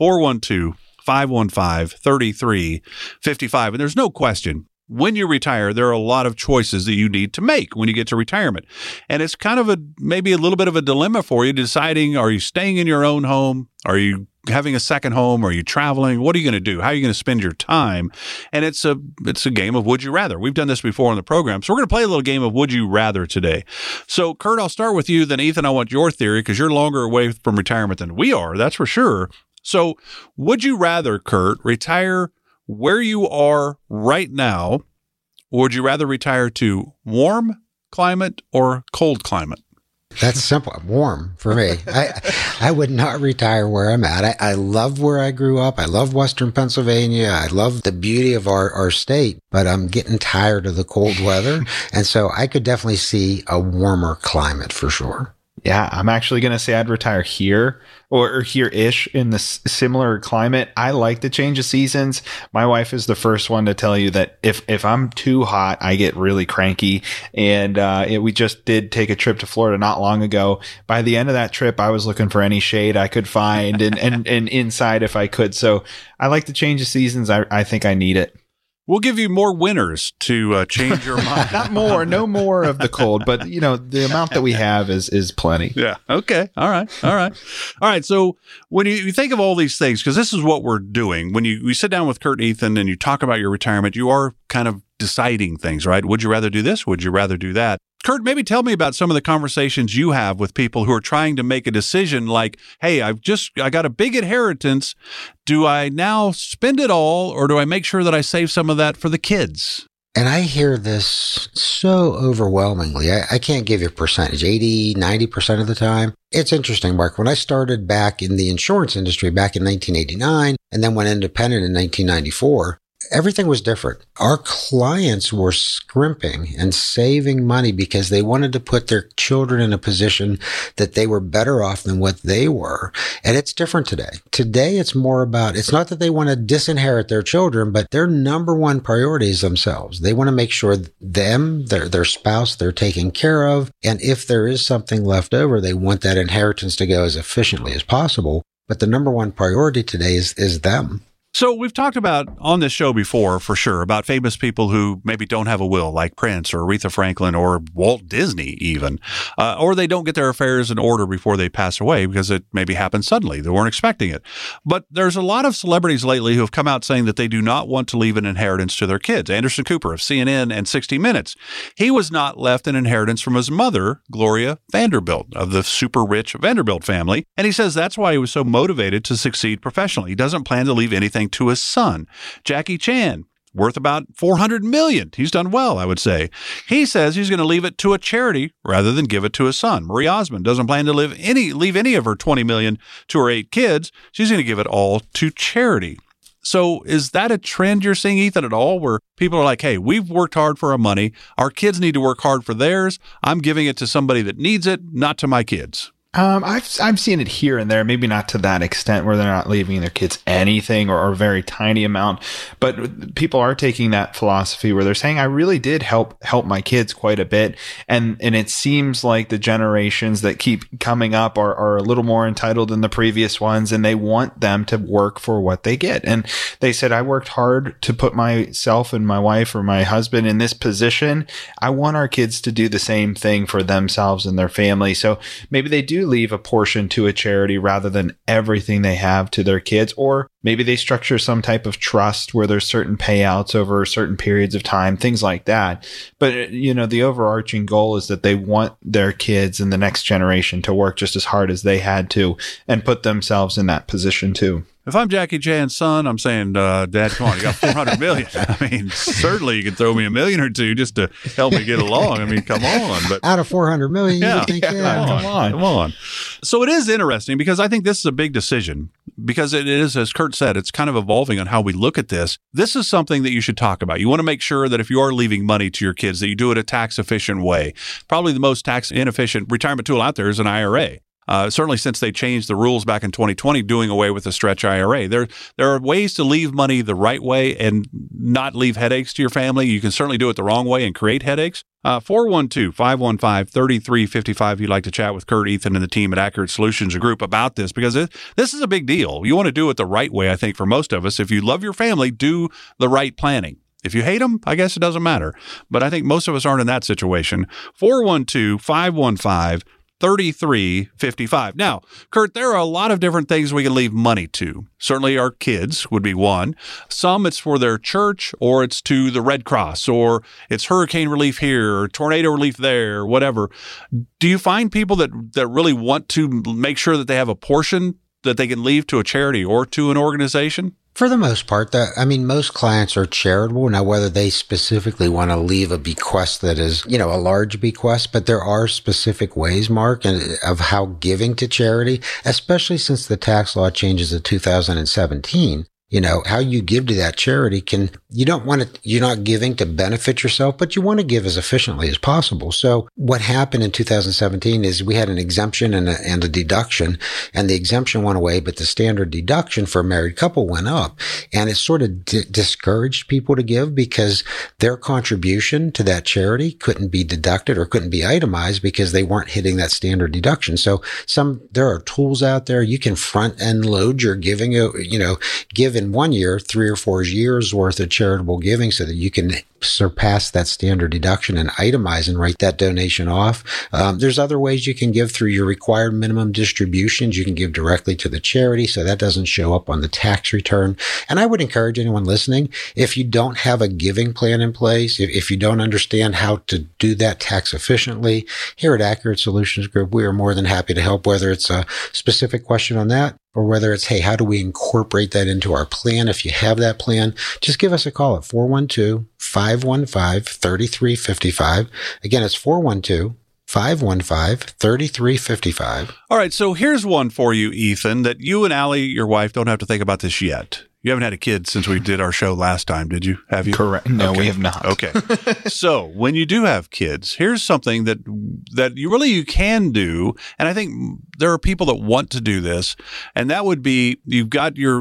412-515-3355. And there's no question, when you retire, there are a lot of choices that you need to make when you get to retirement. And it's kind of maybe a little bit of a dilemma for you, deciding, are you staying in your own home? Are you having a second home? Are you traveling? What are you going to do? How are you going to spend your time? And it's a game of would you rather. We've done this before on the program. So we're going to play a little game of would you rather today. So Kurt, I'll start with you. Then Ethan, I want your theory because you're longer away from retirement than we are. That's for sure. So would you rather, Kurt, retire where you are right now, or would you rather retire to warm climate or cold climate? That's simple. Warm for me. I would not retire where I'm at. I love where I grew up. I love Western Pennsylvania. I love the beauty of our state, but I'm getting tired of the cold weather. And so I could definitely see a warmer climate for sure. Yeah, I'm actually going to say I'd retire here or here-ish in the similar climate. I like the change of seasons. My wife is the first one to tell you that if I'm too hot, I get really cranky. And we just did take a trip to Florida not long ago. By the end of that trip, I was looking for any shade I could find and inside if I could. So I like the change of seasons. I think I need it. We'll give you more winters to change your mind. No more of the cold, but the amount that we have is plenty. Yeah. Okay. All right. So when you think of all these things, because this is what we're doing, when you sit down with Kurt and Ethan and you talk about your retirement, you are kind of deciding things, right? Would you rather do this? Would you rather do that? Kurt, maybe tell me about some of the conversations you have with people who are trying to make a decision like, hey, I got a big inheritance. Do I now spend it all, or do I make sure that I save some of that for the kids? And I hear this so overwhelmingly. I can't give you a percentage, 80, 90% of the time. It's interesting, Mark. When I started back in the insurance industry back in 1989 and then went independent in 1994, everything was different. Our clients were scrimping and saving money because they wanted to put their children in a position that they were better off than what they were. And it's different today. Today, it's more about, it's not that they want to disinherit their children, but their number one priority is themselves. They want to make sure their spouse, they're taken care of. And if there is something left over, they want that inheritance to go as efficiently as possible. But the number one priority today is them. So we've talked about on this show before, for sure, about famous people who maybe don't have a will, like Prince or Aretha Franklin or Walt Disney even, or they don't get their affairs in order before they pass away because it maybe happened suddenly. They weren't expecting it. But there's a lot of celebrities lately who have come out saying that they do not want to leave an inheritance to their kids. Anderson Cooper of CNN and 60 Minutes. He was not left an inheritance from his mother, Gloria Vanderbilt, of the super rich Vanderbilt family. And he says that's why he was so motivated to succeed professionally. He doesn't plan to leave anything to his son. Jackie Chan, worth about $400 million. He's done well, I would say. He says he's going to leave it to a charity rather than give it to his son. Marie Osmond doesn't plan to leave any of her $20 million to her 8 kids. She's going to give it all to charity. So is that a trend you're seeing, Ethan, at all, where people are like, hey, we've worked hard for our money. Our kids need to work hard for theirs. I'm giving it to somebody that needs it, not to my kids. I've seen it here and there, maybe not to that extent where they're not leaving their kids anything or a very tiny amount, but people are taking that philosophy where they're saying, I really did help my kids quite a bit. And it seems like the generations that keep coming up are a little more entitled than the previous ones, and they want them to work for what they get. And they said, I worked hard to put myself and my wife or my husband in this position. I want our kids to do the same thing for themselves and their family. So maybe they do leave a portion to a charity rather than everything they have to their kids, or maybe they structure some type of trust where there's certain payouts over certain periods of time, things like that. But, the overarching goal is that they want their kids and the next generation to work just as hard as they had to and put themselves in that position too. If I'm Jackie Chan's son, I'm saying, Dad, come on, you got $400 million. I mean, certainly you can throw me $1 million or $2 just to help me get along. I mean, come on. But out of $400 million, yeah, you think, come on. So it is interesting because I think this is a big decision because it is, as Kurt said, it's kind of evolving on how we look at this. This is something that you should talk about. You want to make sure that if you are leaving money to your kids, that you do it a tax efficient way. Probably the most tax inefficient retirement tool out there is an IRA. Certainly since they changed the rules back in 2020, doing away with the stretch IRA. There are ways to leave money the right way and not leave headaches to your family. You can certainly do it the wrong way and create headaches. 412-515-3355 if you'd like to chat with Kurt, Ethan, and the team at Accurate Solutions Group about this, because this is a big deal. You want to do it the right way, I think, for most of us. If you love your family, do the right planning. If you hate them, I guess it doesn't matter. But I think most of us aren't in that situation. 412-515-3355. Now, Kurt, there are a lot of different things we can leave money to. Certainly our kids would be one. Some it's for their church, or it's to the Red Cross, or it's hurricane relief here, or tornado relief there, whatever. Do you find people that really want to make sure that they have a portion that they can leave to a charity or to an organization? For the most part, most clients are charitable. Now, whether they specifically want to leave a bequest that is, a large bequest, but there are specific ways, Mark, of how giving to charity, especially since the tax law changes in 2017. How you give to that charity you're not giving to benefit yourself, but you want to give as efficiently as possible. So what happened in 2017 is we had an exemption and a deduction, and the exemption went away, but the standard deduction for a married couple went up. And it sort of discouraged people to give because their contribution to that charity couldn't be deducted or couldn't be itemized because they weren't hitting that standard deduction. So there are tools out there. You can front end load your giving, give in 1 year, 3 or 4 years worth of charitable giving so that you can surpass that standard deduction and itemize and write that donation off. There's other ways you can give through your required minimum distributions. You can give directly to the charity, so that doesn't show up on the tax return. And I would encourage anyone listening, if you don't have a giving plan in place, if you don't understand how to do that tax efficiently, here at Accurate Solutions Group, we are more than happy to help, whether it's a specific question on that or whether it's, hey, how do we incorporate that into our plan? If you have that plan, just give us a call at 412-515-3355. Again, it's 412-515-3355. All right, so here's one for you, Ethan, that you and Allie, your wife, don't have to think about this yet. You haven't had a kid since we did our show last time, did you? Have you? Correct. No, okay. We have not. Okay. So when you do have kids, here's something that you can do. And I think there are people that want to do this. And that would be, you've got your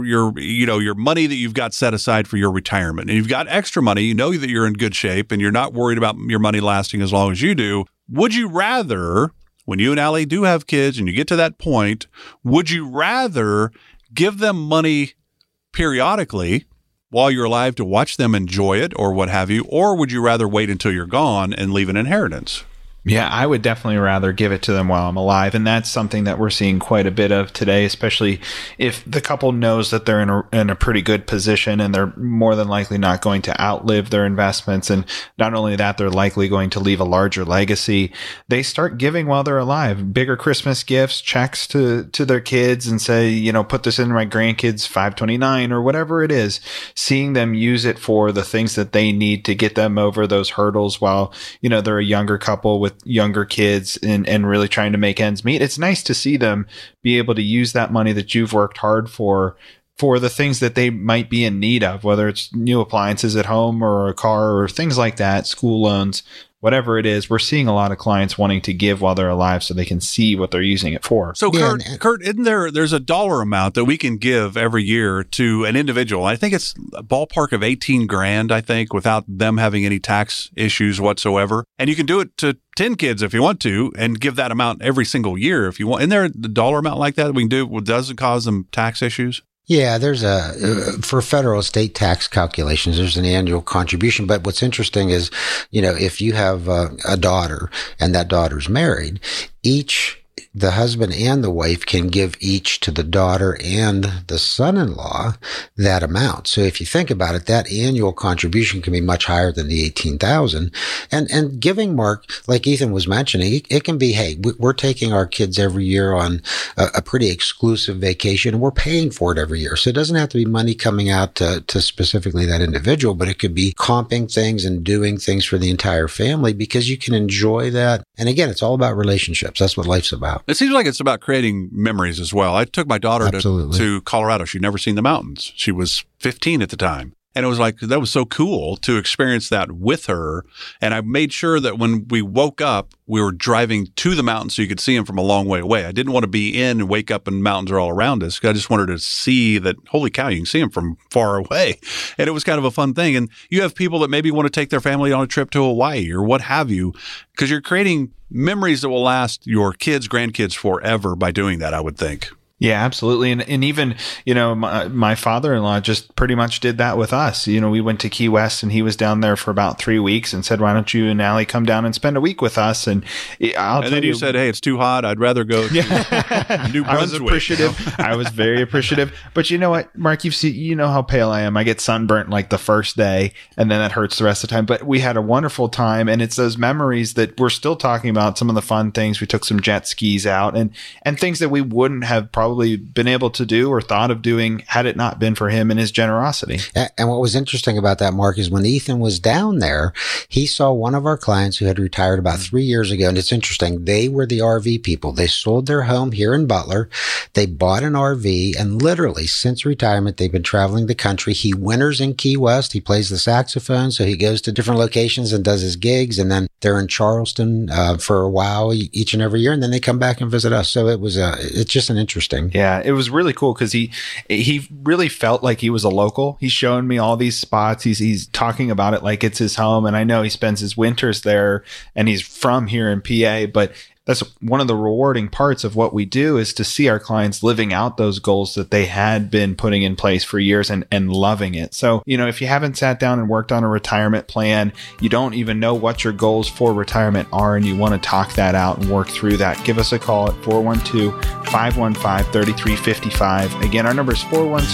money that you've got set aside for your retirement, and you've got extra money. You know that you're in good shape and you're not worried about your money lasting as long as you do. Would you rather, when you and Allie do have kids and you get to that point, would you rather give them money periodically while you're alive to watch them enjoy it or what have you, or would you rather wait until you're gone and leave an inheritance? Yeah, I would definitely rather give it to them while I'm alive. And that's something that we're seeing quite a bit of today, especially if the couple knows that they're in a pretty good position and they're more than likely not going to outlive their investments. And not only that, they're likely going to leave a larger legacy. They start giving while they're alive, bigger Christmas gifts, checks to their kids, and say, put this in my grandkids 529 or whatever it is, seeing them use it for the things that they need to get them over those hurdles while, they're a younger couple with younger kids and really trying to make ends meet. It's nice to see them be able to use that money that you've worked hard for the things that they might be in need of, whether it's new appliances at home or a car or things like that, school loans, whatever it is. We're seeing a lot of clients wanting to give while they're alive so they can see what they're using it for. So Kurt, isn't there's a dollar amount that we can give every year to an individual? I think it's a ballpark of $18,000, I think, without them having any tax issues whatsoever. And you can do it to 10 kids if you want to and give that amount every single year if you want. Isn't there a dollar amount like that we can do? Doesn't cause them tax issues? Yeah, there's for federal estate tax calculations, there's an annual contribution. But what's interesting is, if you have a daughter and that daughter's married, the husband and the wife can give each to the daughter and the son-in-law that amount. So if you think about it, that annual contribution can be much higher than the $18,000. And giving, Mark, like Ethan was mentioning, it can be, hey, we're taking our kids every year on a pretty exclusive vacation, and we're paying for it every year. So it doesn't have to be money coming out to specifically that individual, but it could be comping things and doing things for the entire family, because you can enjoy that And again, it's all about relationships. That's what life's about. It seems like it's about creating memories as well. I took my daughter to Colorado. She'd never seen the mountains. She was 15 at the time. And it was like, that was so cool to experience that with her. And I made sure that when we woke up, we were driving to the mountains so you could see them from a long way away. I didn't want to be in and wake up and mountains are all around us. I just wanted to see that, holy cow, you can see them from far away. And it was kind of a fun thing. And you have people that maybe want to take their family on a trip to Hawaii or what have you, because you're creating memories that will last your kids, grandkids forever by doing that, I would think. Yeah, absolutely. And even, my father-in-law just pretty much did that with us. We went to Key West and he was down there for about 3 weeks and said, why don't you and Allie come down and spend a week with us? And then you said, hey, it's too hot. I'd rather go to New Brunswick. I was appreciative. I was very appreciative. But you know what, Mark, you know how pale I am. I get sunburnt like the first day and then that hurts the rest of the time. But we had a wonderful time. And it's those memories that we're still talking about, some of the fun things. We took some jet skis out and things that we wouldn't have probably been able to do or thought of doing had it not been for him and his generosity. And what was interesting about that, Mark, is when Ethan was down there, he saw one of our clients who had retired about 3 years ago. And it's interesting. They were the RV people. They sold their home here in Butler. They bought an RV and literally since retirement, they've been traveling the country. He winters in Key West. He plays the saxophone. So he goes to different locations and does his gigs. And then they're in Charleston for a while each and every year. And then they come back and visit us. So it's just an interesting. Yeah, it was really cool because he really felt like he was a local. He's showing me all these spots. He's talking about it like it's his home. And I know he spends his winters there and he's from here in PA, but that's one of the rewarding parts of what we do is to see our clients living out those goals that they had been putting in place for years and loving it. So, if you haven't sat down and worked on a retirement plan, you don't even know what your goals for retirement are, and you want to talk that out and work through that, give us a call at 412-515-3355. Again, our number is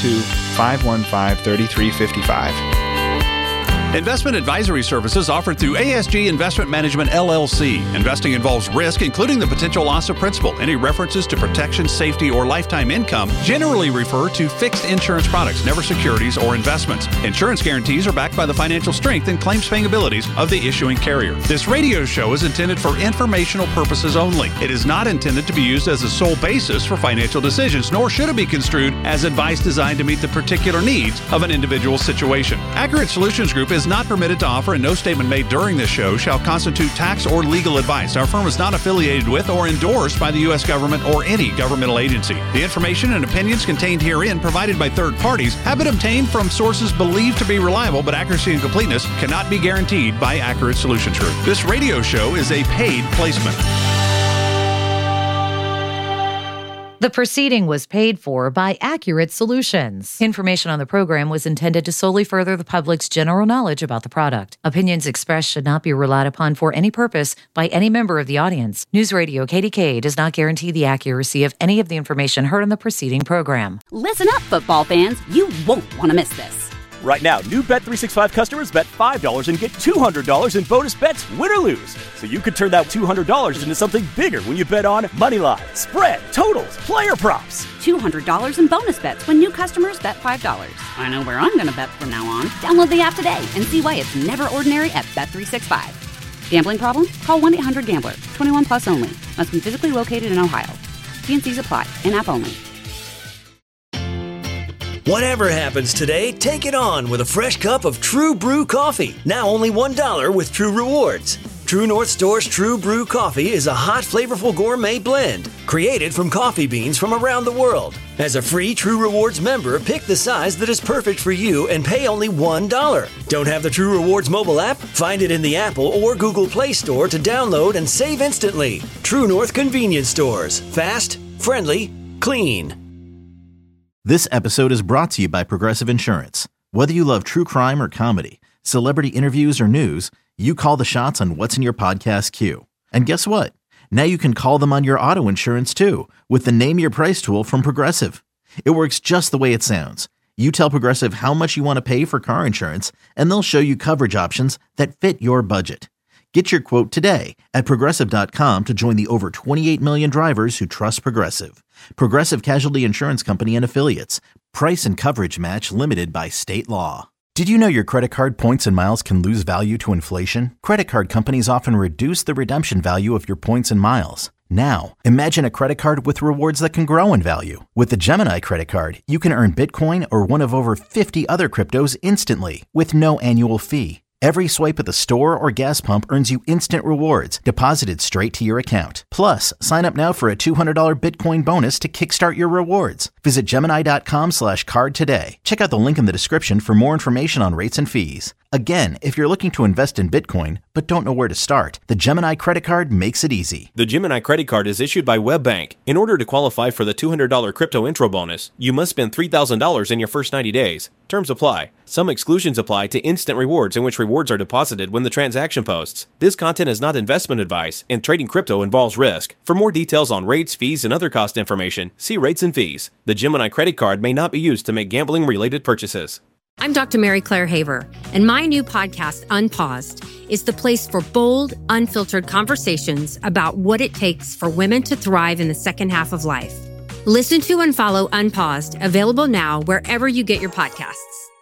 412-515-3355. Investment advisory services offered through ASG Investment Management, LLC. Investing involves risk, including the potential loss of principal. Any references to protection, safety, or lifetime income generally refer to fixed insurance products, never securities or investments. Insurance guarantees are backed by the financial strength and claims-paying abilities of the issuing carrier. This radio show is intended for informational purposes only. It is not intended to be used as a sole basis for financial decisions, nor should it be construed as advice designed to meet the particular needs of an individual situation. Accurate Solutions Group is not permitted to offer, and no statement made during this show shall constitute tax or legal advice. Our firm is not affiliated with or endorsed by the U.S. government or any governmental agency. The information and opinions contained herein provided by third parties have been obtained from sources believed to be reliable, but accuracy and completeness cannot be guaranteed by Accurate Solutions Group. This radio show is a paid placement. The proceeding was paid for by Accurate Solutions. Information on the program was intended to solely further the public's general knowledge about the product. Opinions expressed should not be relied upon for any purpose by any member of the audience. News Radio KDK does not guarantee the accuracy of any of the information heard on the preceding program. Listen up, football fans. You won't want to miss this. Right now, new Bet365 customers bet $5 and get $200 in bonus bets, win or lose. So you could turn that $200 into something bigger when you bet on moneyline, spread, totals, player props. $200 in bonus bets when new customers bet $5. I know where I'm going to bet from now on. Download the app today and see why it's never ordinary at Bet365. Gambling problem? Call 1-800-GAMBLER. 21 plus only. Must be physically located in Ohio. T&Cs apply. In-app only. Whatever happens today, take it on with a fresh cup of True Brew coffee. Now only $1 with True Rewards. True North Store's True Brew coffee is a hot, flavorful gourmet blend created from coffee beans from around the world. As a free True Rewards member, pick the size that is perfect for you and pay only $1. Don't have the True Rewards mobile app? Find it in the Apple or Google Play Store to download and save instantly. True North Convenience Stores. Fast, friendly, clean. This episode is brought to you by Progressive Insurance. Whether you love true crime or comedy, celebrity interviews or news, you call the shots on what's in your podcast queue. And guess what? Now you can call them on your auto insurance too with the Name Your Price tool from Progressive. It works just the way it sounds. You tell Progressive how much you want to pay for car insurance, and they'll show you coverage options that fit your budget. Get your quote today at Progressive.com to join the over 28 million drivers who trust Progressive. Progressive Casualty Insurance Company and Affiliates. Price and coverage match limited by state law. Did you know your credit card points and miles can lose value to inflation? Credit card companies often reduce the redemption value of your points and miles. Now, imagine a credit card with rewards that can grow in value. With the Gemini credit card, you can earn Bitcoin or one of over 50 other cryptos instantly with no annual fee. Every swipe at the store or gas pump earns you instant rewards deposited straight to your account. Plus, sign up now for a $200 Bitcoin bonus to kickstart your rewards. Visit Gemini.com/card today. Check out the link in the description for more information on rates and fees. Again, if you're looking to invest in Bitcoin but don't know where to start, the Gemini credit card makes it easy. The Gemini credit card is issued by WebBank. In order to qualify for the $200 crypto intro bonus, you must spend $3,000 in your first 90 days. Terms apply. Some exclusions apply to instant rewards, in which rewards are deposited when the transaction posts. This content is not investment advice, and trading crypto involves risk. For more details on rates, fees, and other cost information, see rates and fees. The Gemini credit card may not be used to make gambling-related purchases. I'm Dr. Mary Claire Haver, and my new podcast, Unpaused, is the place for bold, unfiltered conversations about what it takes for women to thrive in the second half of life. Listen to and follow Unpaused, available now wherever you get your podcasts.